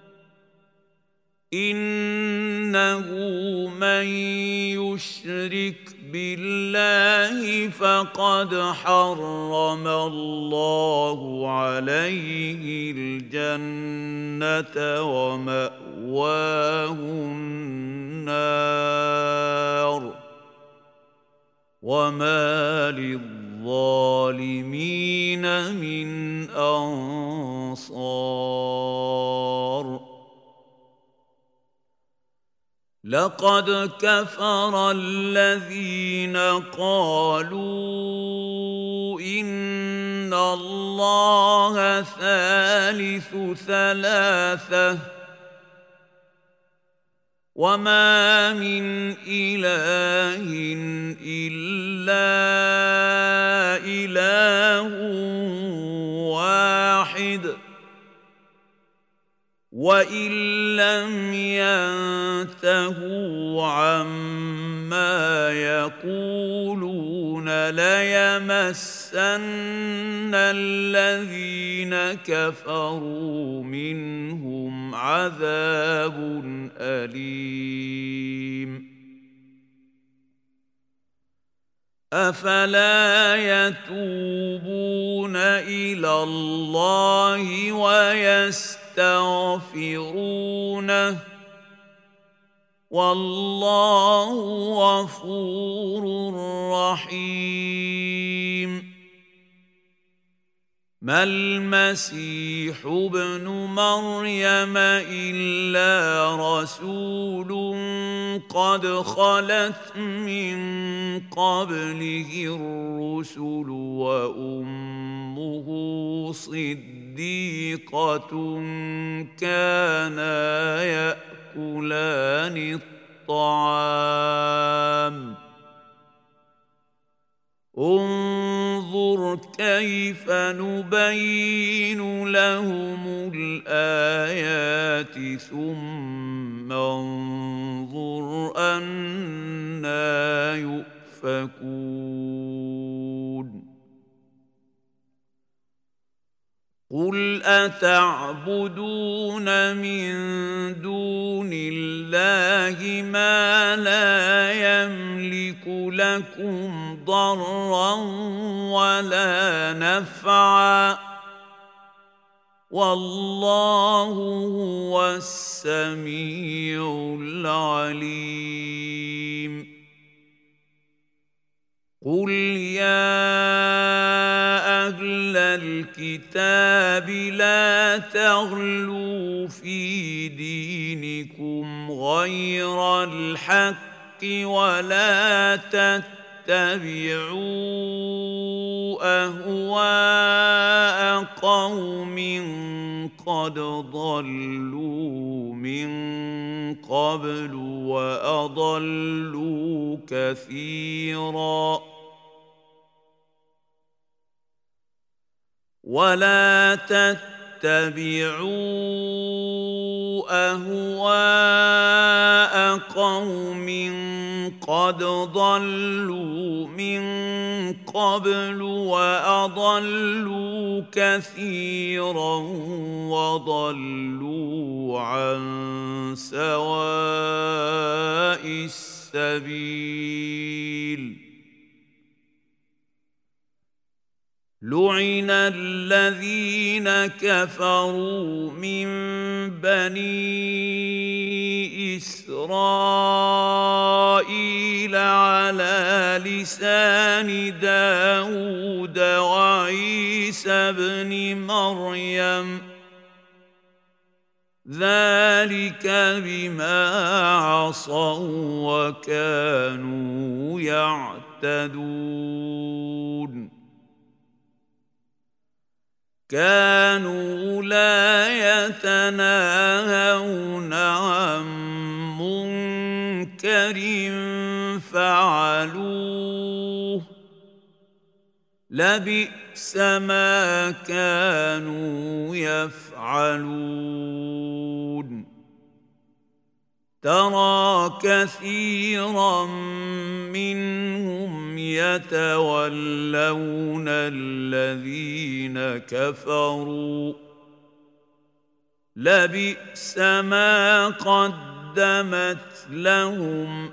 إنه من يشرك بالله فقد حرم الله عليه الجنة ومأواه النار وما للظالمين من أنصار. لقد كفر الذين قالوا إن الله ثالث ثلاثة وما من إله إلا إله واحد وإن لم ينتهوا عما يقولون ليمسن الذين كفروا منهم عذاب أليم. أفلا يتوبون إلى الله ويستغفرونه والله غفور رحيم. ما المسيح ابن مريم إلا رسول قد خلت من قبله الرسل وأمه صديقة كانا يأكلان الطعام. انظر كيف نبين لهم الآيات ثم انظر أنى يؤفكون. قل أتعبدون من دون الله ما لا يملك لكم ضرا ولا نفعا والله هو السميع العليم. قل يا أهل الكتاب لا تغلوا في دينكم غير الحق ولا تتبعوا أهواء قوم قد ضلوا من قبل وأضلوا كثيرا. ولا تتبعوا أهواء قوم قد ضلوا من قبل وأضلوا كثيرا وضلوا عن سواء السبيل. لعن الذين كفروا من بني إسرائيل على لسان داود وعيسى بن مريم ذلك بما عصوا وكانوا يعتدون. كانوا لا يتناهون عن منكر فعلوه لبئس ما كانوا يفعلون ترى كثيرا منهم يتولون الذين كفروا لبئس ما قدمت لهم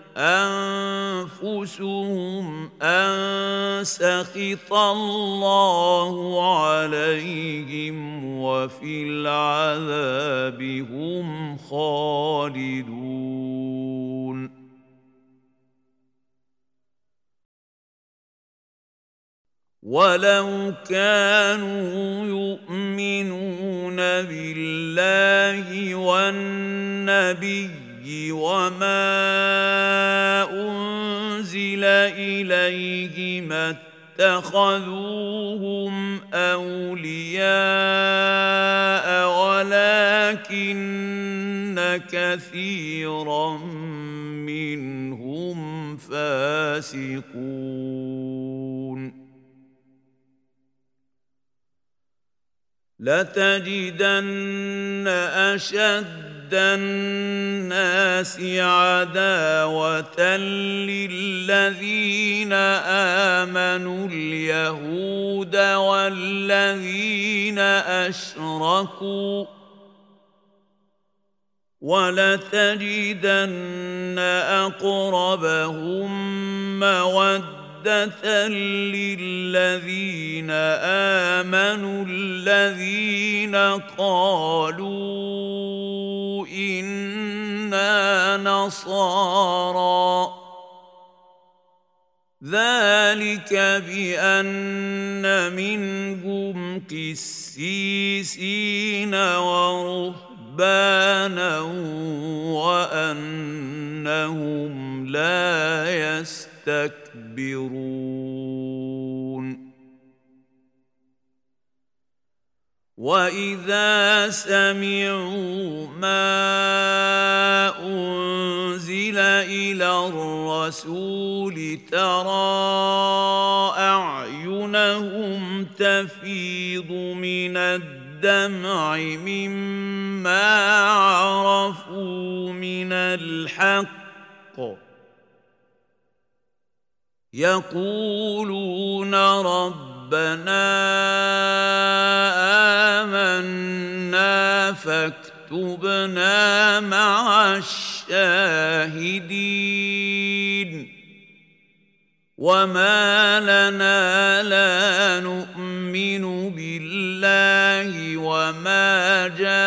أنفسهم أن سخط الله عليهم وفي العذاب هم خالدون ولو كانوا يؤمنون بالله والنبي وما أنزل إليه ما اتخذوهم أولياء ولكن كثيرا منهم فاسقون لتجدن أشد الناس عداوة للذين آمنوا اليهود والذين أشركوا ولتجدن أقربهم مودة للذين آمنوا الذين قالوا إنا نصارى ذلك بأن منهم قسيسين ورهبانا وأنهم لا يستكبرون وإذا سمعوا ما أنزل إلى الرسول ترى أعينهم تفيض من الدمع مما عرفوا من الحق يقولون ربنا آمنا فاكتبنا مع الشاهدين وما لنا لا نؤمن بالله وما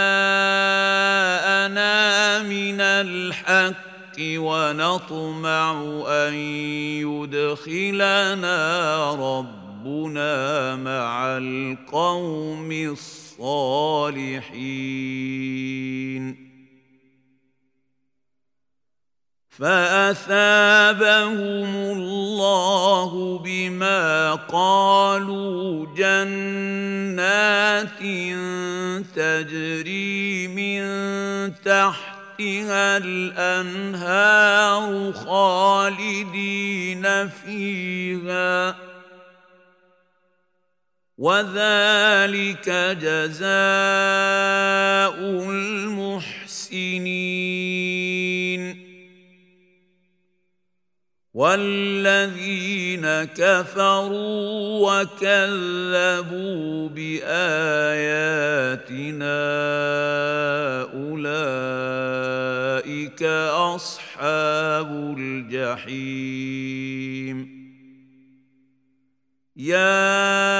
جاءنا من الحق ونطمع أن يدخلنا ربنا مع القوم الصالحين فأثابهم الله بما قالوا جنات تجري من تحتها الأنهار خالدين فيها وذلك جزاء المحسنين والذين كفروا وكذبوا بآياتنا أولئك أصحاب الجحيم يا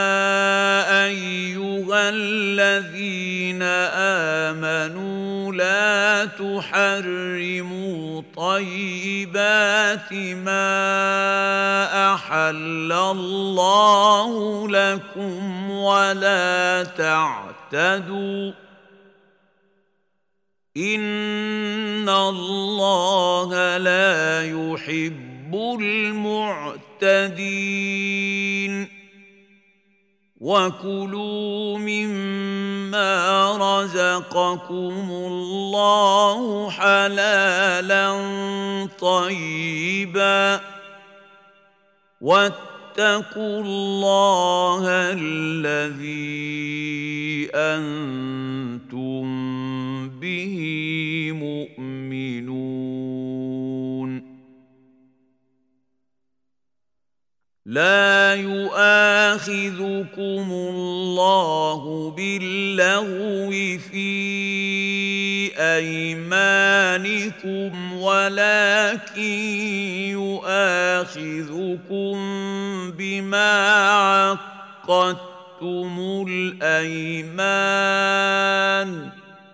أيها الذين آمنوا لا تحرموا طيبات ما أحل الله لكم ولا تعتدوا إن الله لا يحب المعتدين وكلوا مما رزقكم الله حلالا طيبا واتقوا الله الذي أنتم به مؤمنون. لا يؤاخذكم الله باللغو في أيمانكم ولكن يؤاخذكم بما عقدتم الأيمان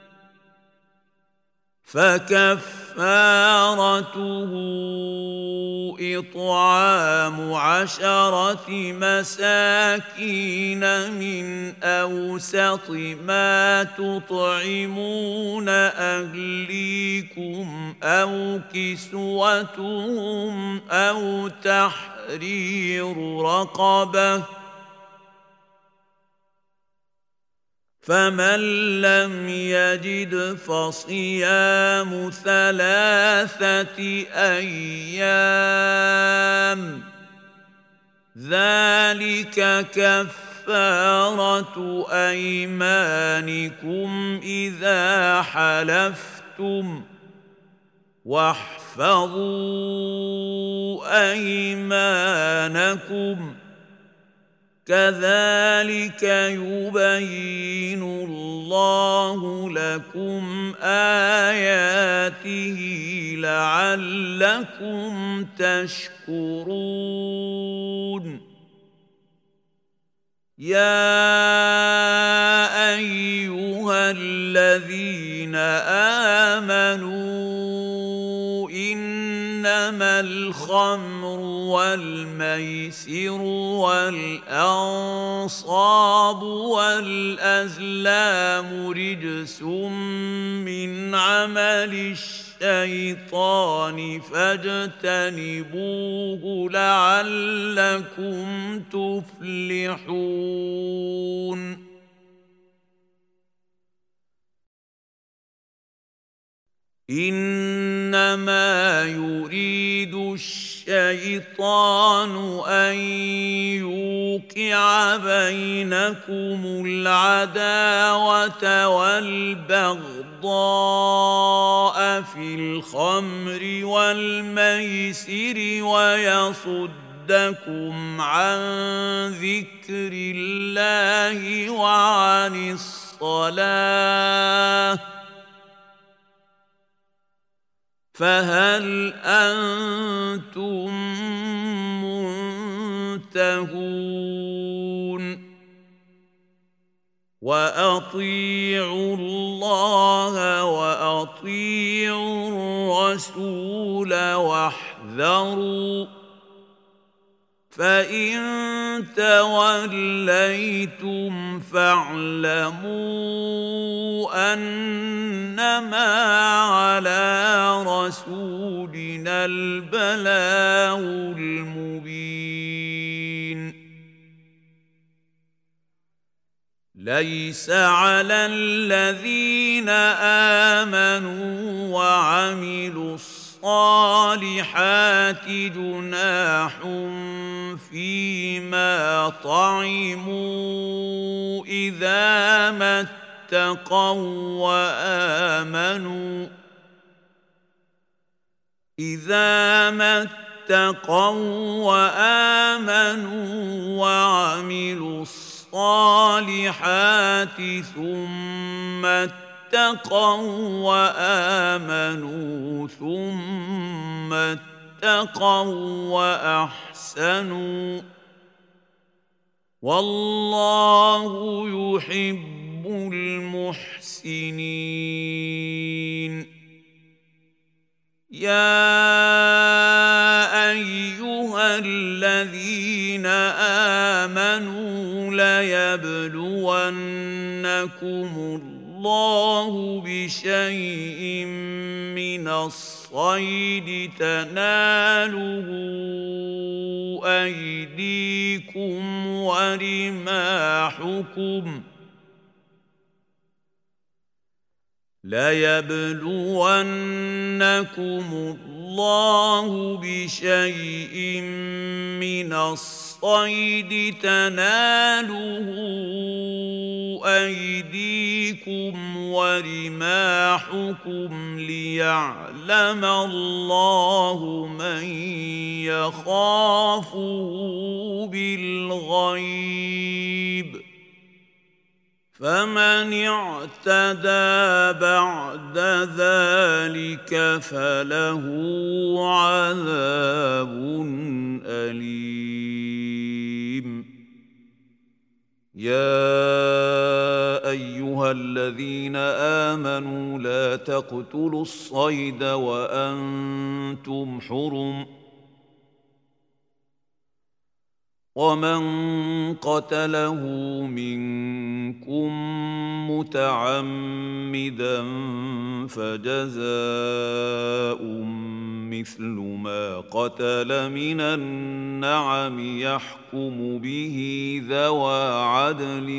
فكفارته إطعام 10 مساكين من أوسط ما تطعمون أهليكم أو كسوتهم أو تحرير رقبة، فمن لم يجد فصيام 3 أيام، ذلك كفارة أيمانكم إذا حلفتم، واحفظوا أيمانكم، كذلك يبين الله لكم آياته لعلكم تشكرون. يا أيها الذين آمنوا إنما الخمر والميسر والأنصاب والأزلام رجس من عمل الشيطان فاجتنبوه لعلكم تفلحون. إنما يريد الشيطان أن يوقع بينكم العداوة والبغضاء في الخمر والميسر ويصدكم عن ذكر الله وعن الصلاة، فهل أنتم منتهون؟ وأطيعوا الله وأطيعوا الرسول واحذروا، فإن توليتم فاعلموا أنما على رسولنا البلاغ المبين. ليس على الذين آمنوا وعملوا الصالحات جناح فيما طعموا إذا ما اتقوا وآمنوا وعملوا الصالحات ثم اتقوا وآمنوا ثم اتقوا وأحسنوا، والله يحب المحسنين. يا أيها الذين آمنوا ليبلونكم الله بشيء من الصيد تناله أيديكم ورماحكم، ليبلونكم الله بشيء من الصيد تناله أيديكم ورماحكم ليعلم الله من يخافه بالغيب فمن اعتدى بعد ذلك فله عذاب أليم. يا أيها الذين آمنوا لا تقتلوا الصيد وأنتم حرم ومن قتله منكم متعمدا فجزاء مثل ما قتل من النعم يحكم به ذوى عدل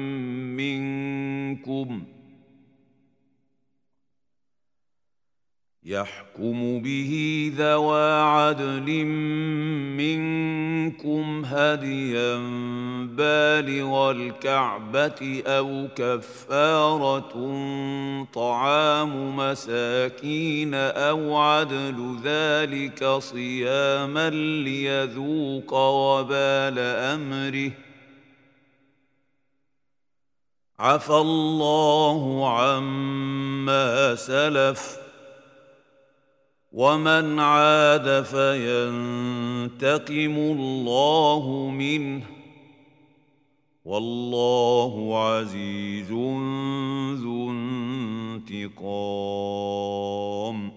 منكم هديا بالغ الكعبة أو كفارة طعام مساكين أو عدل ذلك صياما ليذوق وبال أمره عفى الله عما سلف ومن عاد فينتقم الله منه والله عزيز ذو انتقام.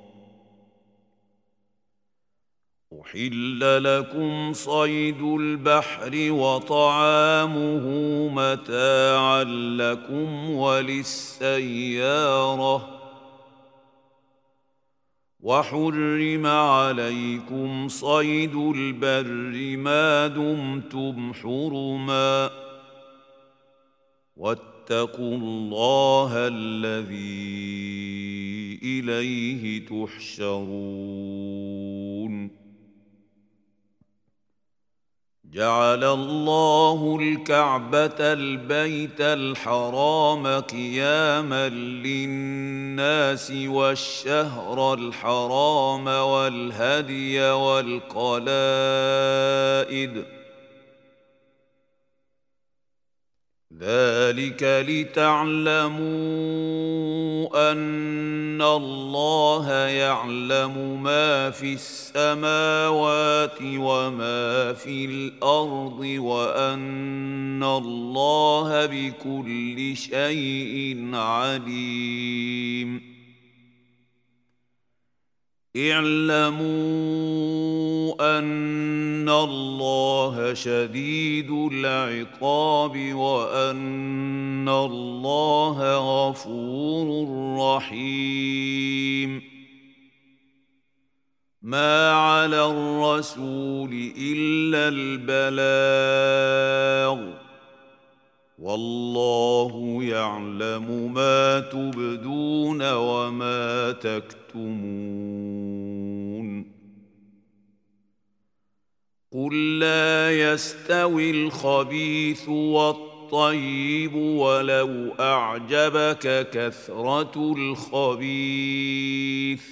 أحل لكم صيد البحر وطعامه متاعا لكم وللسيارة وحرم عليكم صيد البر ما دمتم حرما واتقوا الله الذي إليه تحشرون. جعل الله الكعبة البيت الحرام قياما للناس والشهر الحرام والهدي والقلائد ذلك لتعلموا أن الله يعلم ما في السماوات وما في الأرض وأن الله بكل شيء عليم. اعلموا أن الله شديد العقاب وأن الله غفور رحيم. ما على الرسول إلا البلاغ والله يعلم ما تبدون وما تكتمون. قل لا يستوي الخبيث والطيب ولو أعجبك كثرة الخبيث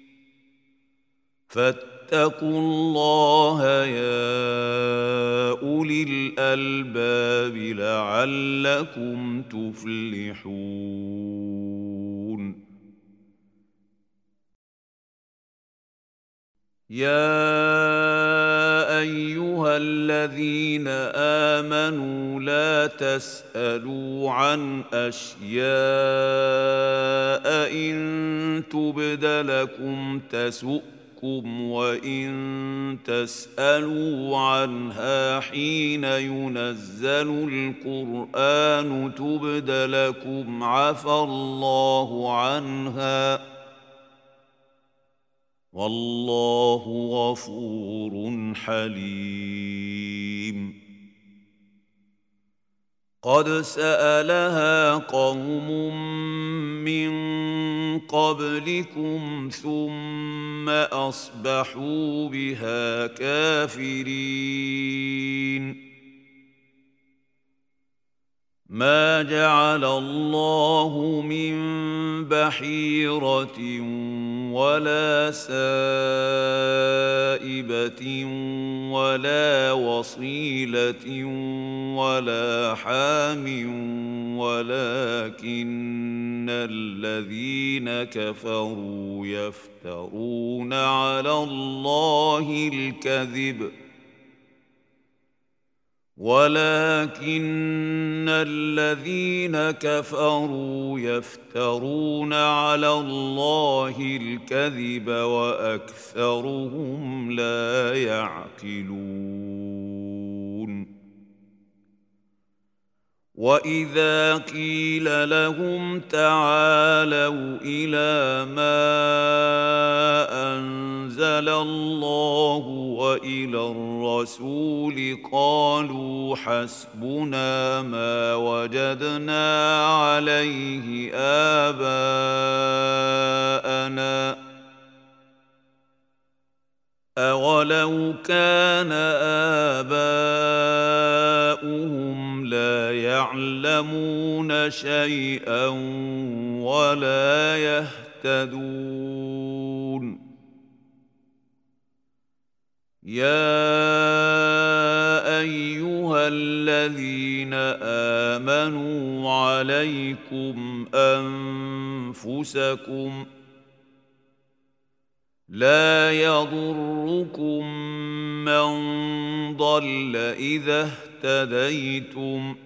فاتقوا الله يا أولي الألباب لعلكم تفلحون. يا أيها الذين آمنوا لا تسألوا عن أشياء إن تبد لكم تسؤكم وإن تسألوا عنها حين ينزل القرآن تبد لكم عفى الله عنها والله غفور حليم. قد سألها قوم من قبلكم ثم أصبحوا بها كافرين. ما جعل الله من بحيرة ولا سائبة ولا وصيلة ولا حام ولكن الذين كفروا يفترون على الله الكذب ولكن الذين كفروا يفترون على الله الكذب وأكثرهم لا يعقلون. وإذا قيل لهم تعالوا إلى ما أنزل الله وإلى الرسول قالوا حسبنا ما وجدنا عليه آباءنا أولو كان آباؤهم لا يعلمون شيئا ولا يهتدون. يا أيها الذين آمنوا عليكم أنفسكم لا يضركم من ضل إذا اهتديتم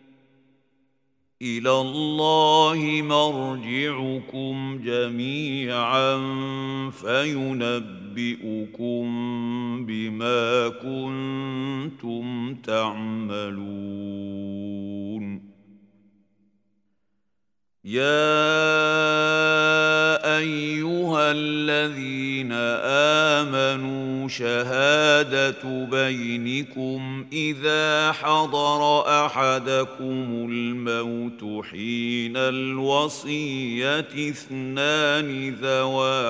إلى الله مرجعكم جميعا فينبئكم بما كنتم تعملون. يا أيها الذين آمنوا شهادة بينكم إذا حضر أحدكم الموت حين الوصية اثنان ذوى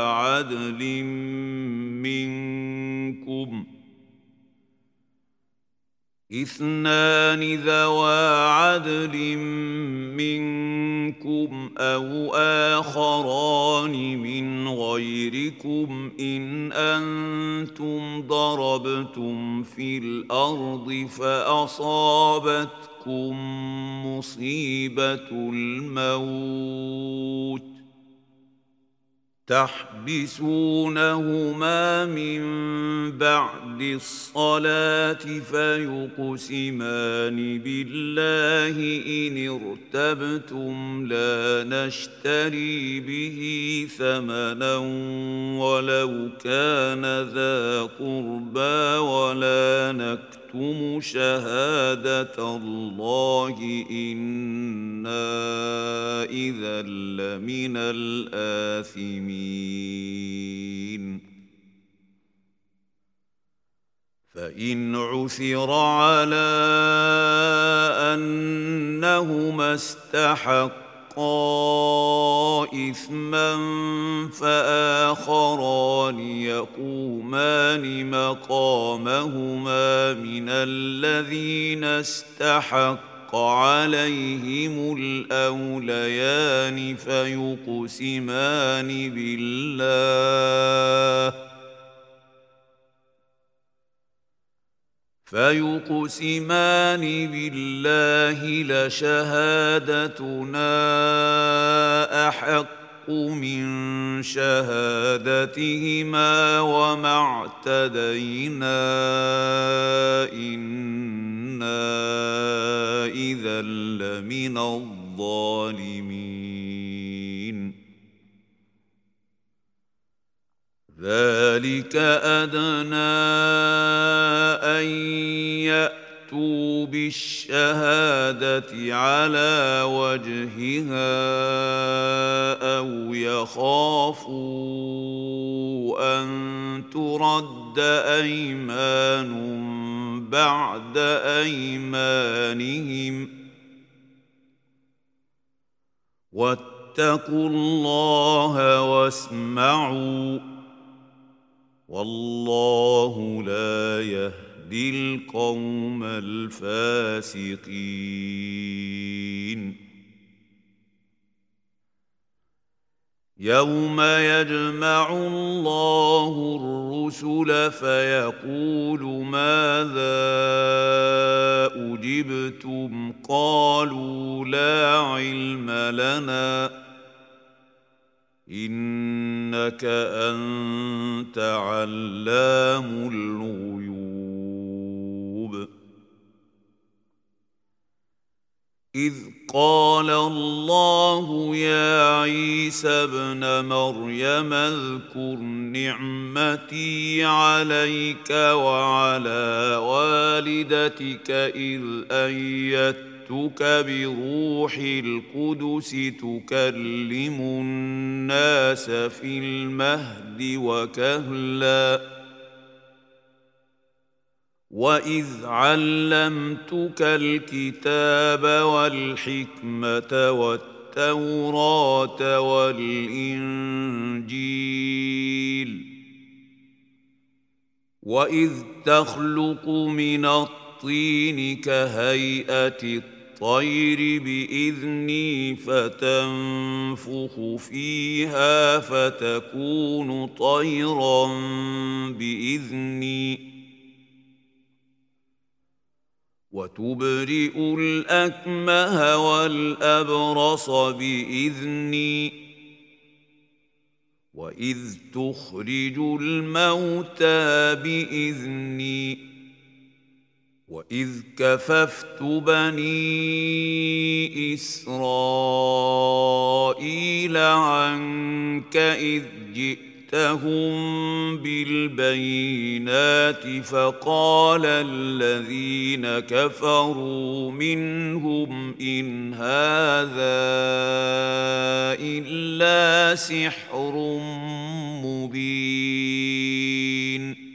عدل منكم أو آخران من غيركم إن أنتم ضربتم في الأرض فأصابتكم مصيبة الموت تحبسونهما من بعد الصلاة فيقسمان بالله إن ارتبتم لا نشتري به ثمنا ولو كان ذا قربى ولا نكتم شهادة الله إنا إذا لمن الآثمين. فإن عثر على أنهما استحقا إثما فآخران يقومان مقامهما من الذين استحق عليهم الأوليان فيقسمان بالله لشهادتنا أحق من شهادتهما وما اعتدينا إنا إذا لمن الظالمين. ذلك أدنى أن يأتوا بالشهادة على وجهها أو يخافوا أن ترد أيمان بعد أيمانهم واتقوا الله واسمعوا والله لا يهدي القوم الفاسقين يوم يجمع الله الرسل فيقول ماذا أجبتم قالوا لا علم لنا إنك أنت علام الغيوب إذ قال الله يا عيسى ابن مريم اذكر نعمتي عليك وعلى والدتك إذ أيدتك بروح القدس تكلم الناس في المهد وكهلاً وإذ علمتك الكتاب والحكمة والتوراة والإنجيل وإذ تخلق من الطين كهيئة الطير بإذني فتنفخ فيها فتكون طيرا بإذني وتبرئ الأكمه والأبرص بإذني وإذ تخرج الموتى بإذني وإذ كففت بني إسرائيل عنك إذ جئتهم بالبينات فقال الذين كفروا منهم إن هذا إلا سحر مبين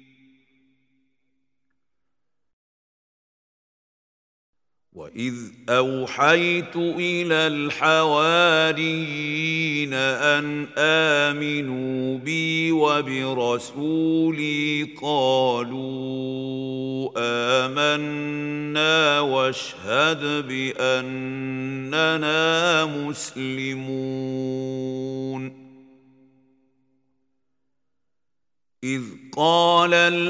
وإذ أوحيت إلى الحواريين أن آمنوا بي وبرسولي قالوا آمنا واشهد بأننا مسلمون إذ قال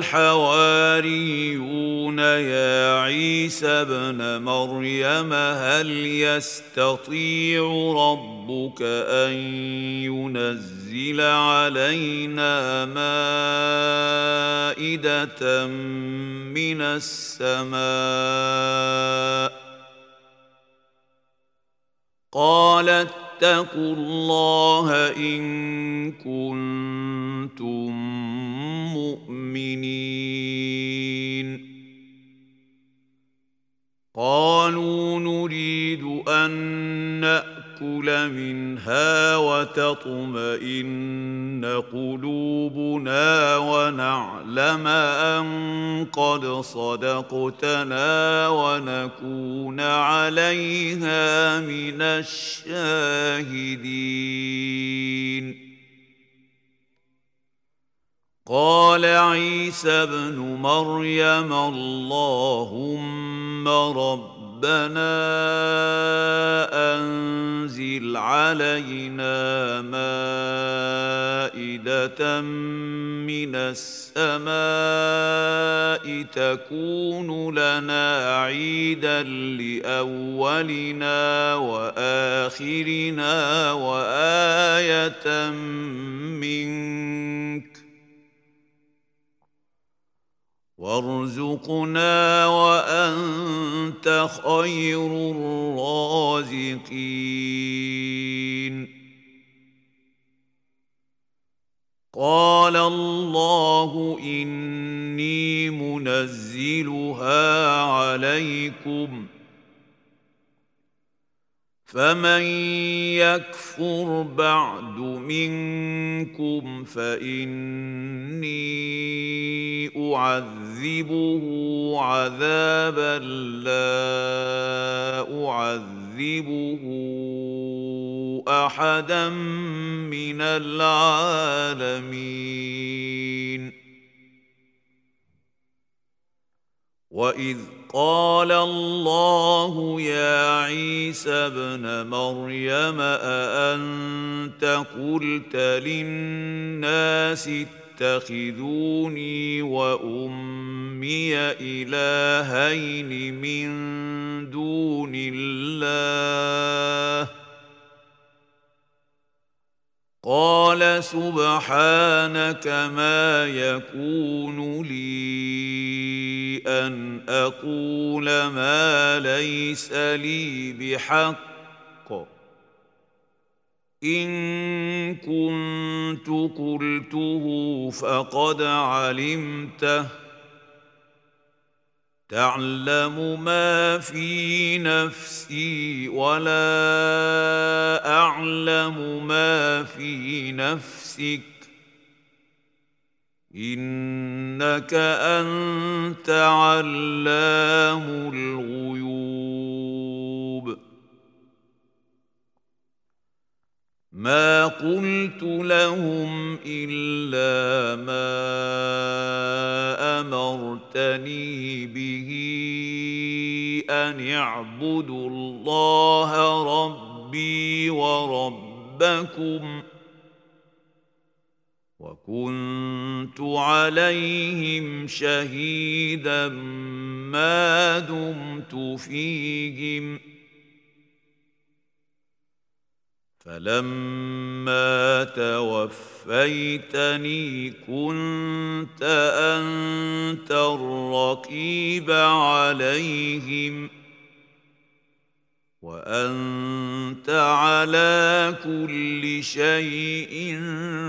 الحواريون يا عيسى ابن مريم هل يستطيع ربك أن ينزل علينا مائدة من السماء قال اتقوا الله إن كنتم مؤمنين قالوا نريد أن نأكل منها وتطمئن قلوبنا ونعلم أن قد صدقتنا ونكون عليها من الشاهدين قال عيسى ابن مريم اللهم ربنا أنزل علينا مائدة من السماء تكون لنا عيدا لأولنا وآخرنا وآية منك وارزقنا وأنت خير الرازقين قال الله إني منزلها عليكم فمن يكفر بعد منكم فإني أعذبه عذابا لا أعذبه أحدا من العالمين. وإذ قال الله يا عيسى ابن مريم أأنت قلت للناس اتخذوني وأمي إلهين من دون الله قال سبحانك ما يكون لي أن أقول ما ليس لي بحق إن كنت قلته فقد علمته تعلم ما في نفسي ولا أعلم ما في نفسك إنك أنت علام الغيوب. ما قلت لهم إلا ما أمرتني به أن اعبدوا الله ربي وربكم وكنت عليهم شهيدا ما دمت فيهم فلما توفيتني كنت أنت الرقيب عليهم وأنت على كل شيء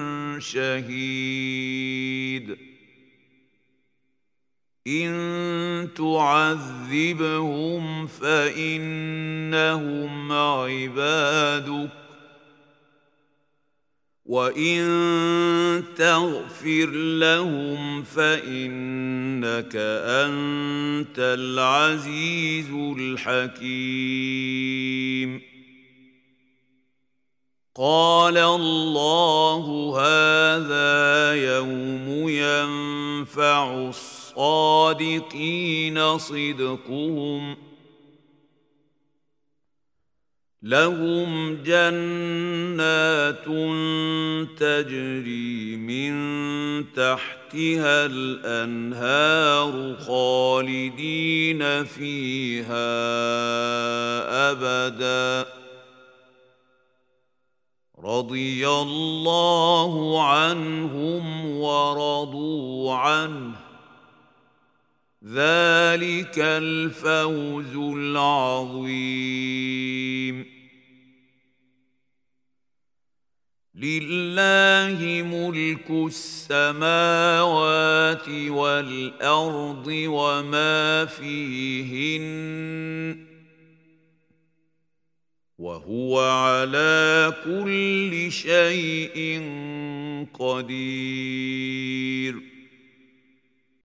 شهيد. إن تعذبهم فإنهم عبادك وإن تغفر لهم فإنك أنت العزيز الحكيم. قال الله هذا يوم ينفع الصادقين صدقهم لهم جنات تجري من تحتها الأنهار خالدين فيها أبدا رضي الله عنهم ورضوا عنه ذلك الفوز العظيم. لله ملك السماوات والأرض وما فيهن وهو على كل شيء قدير.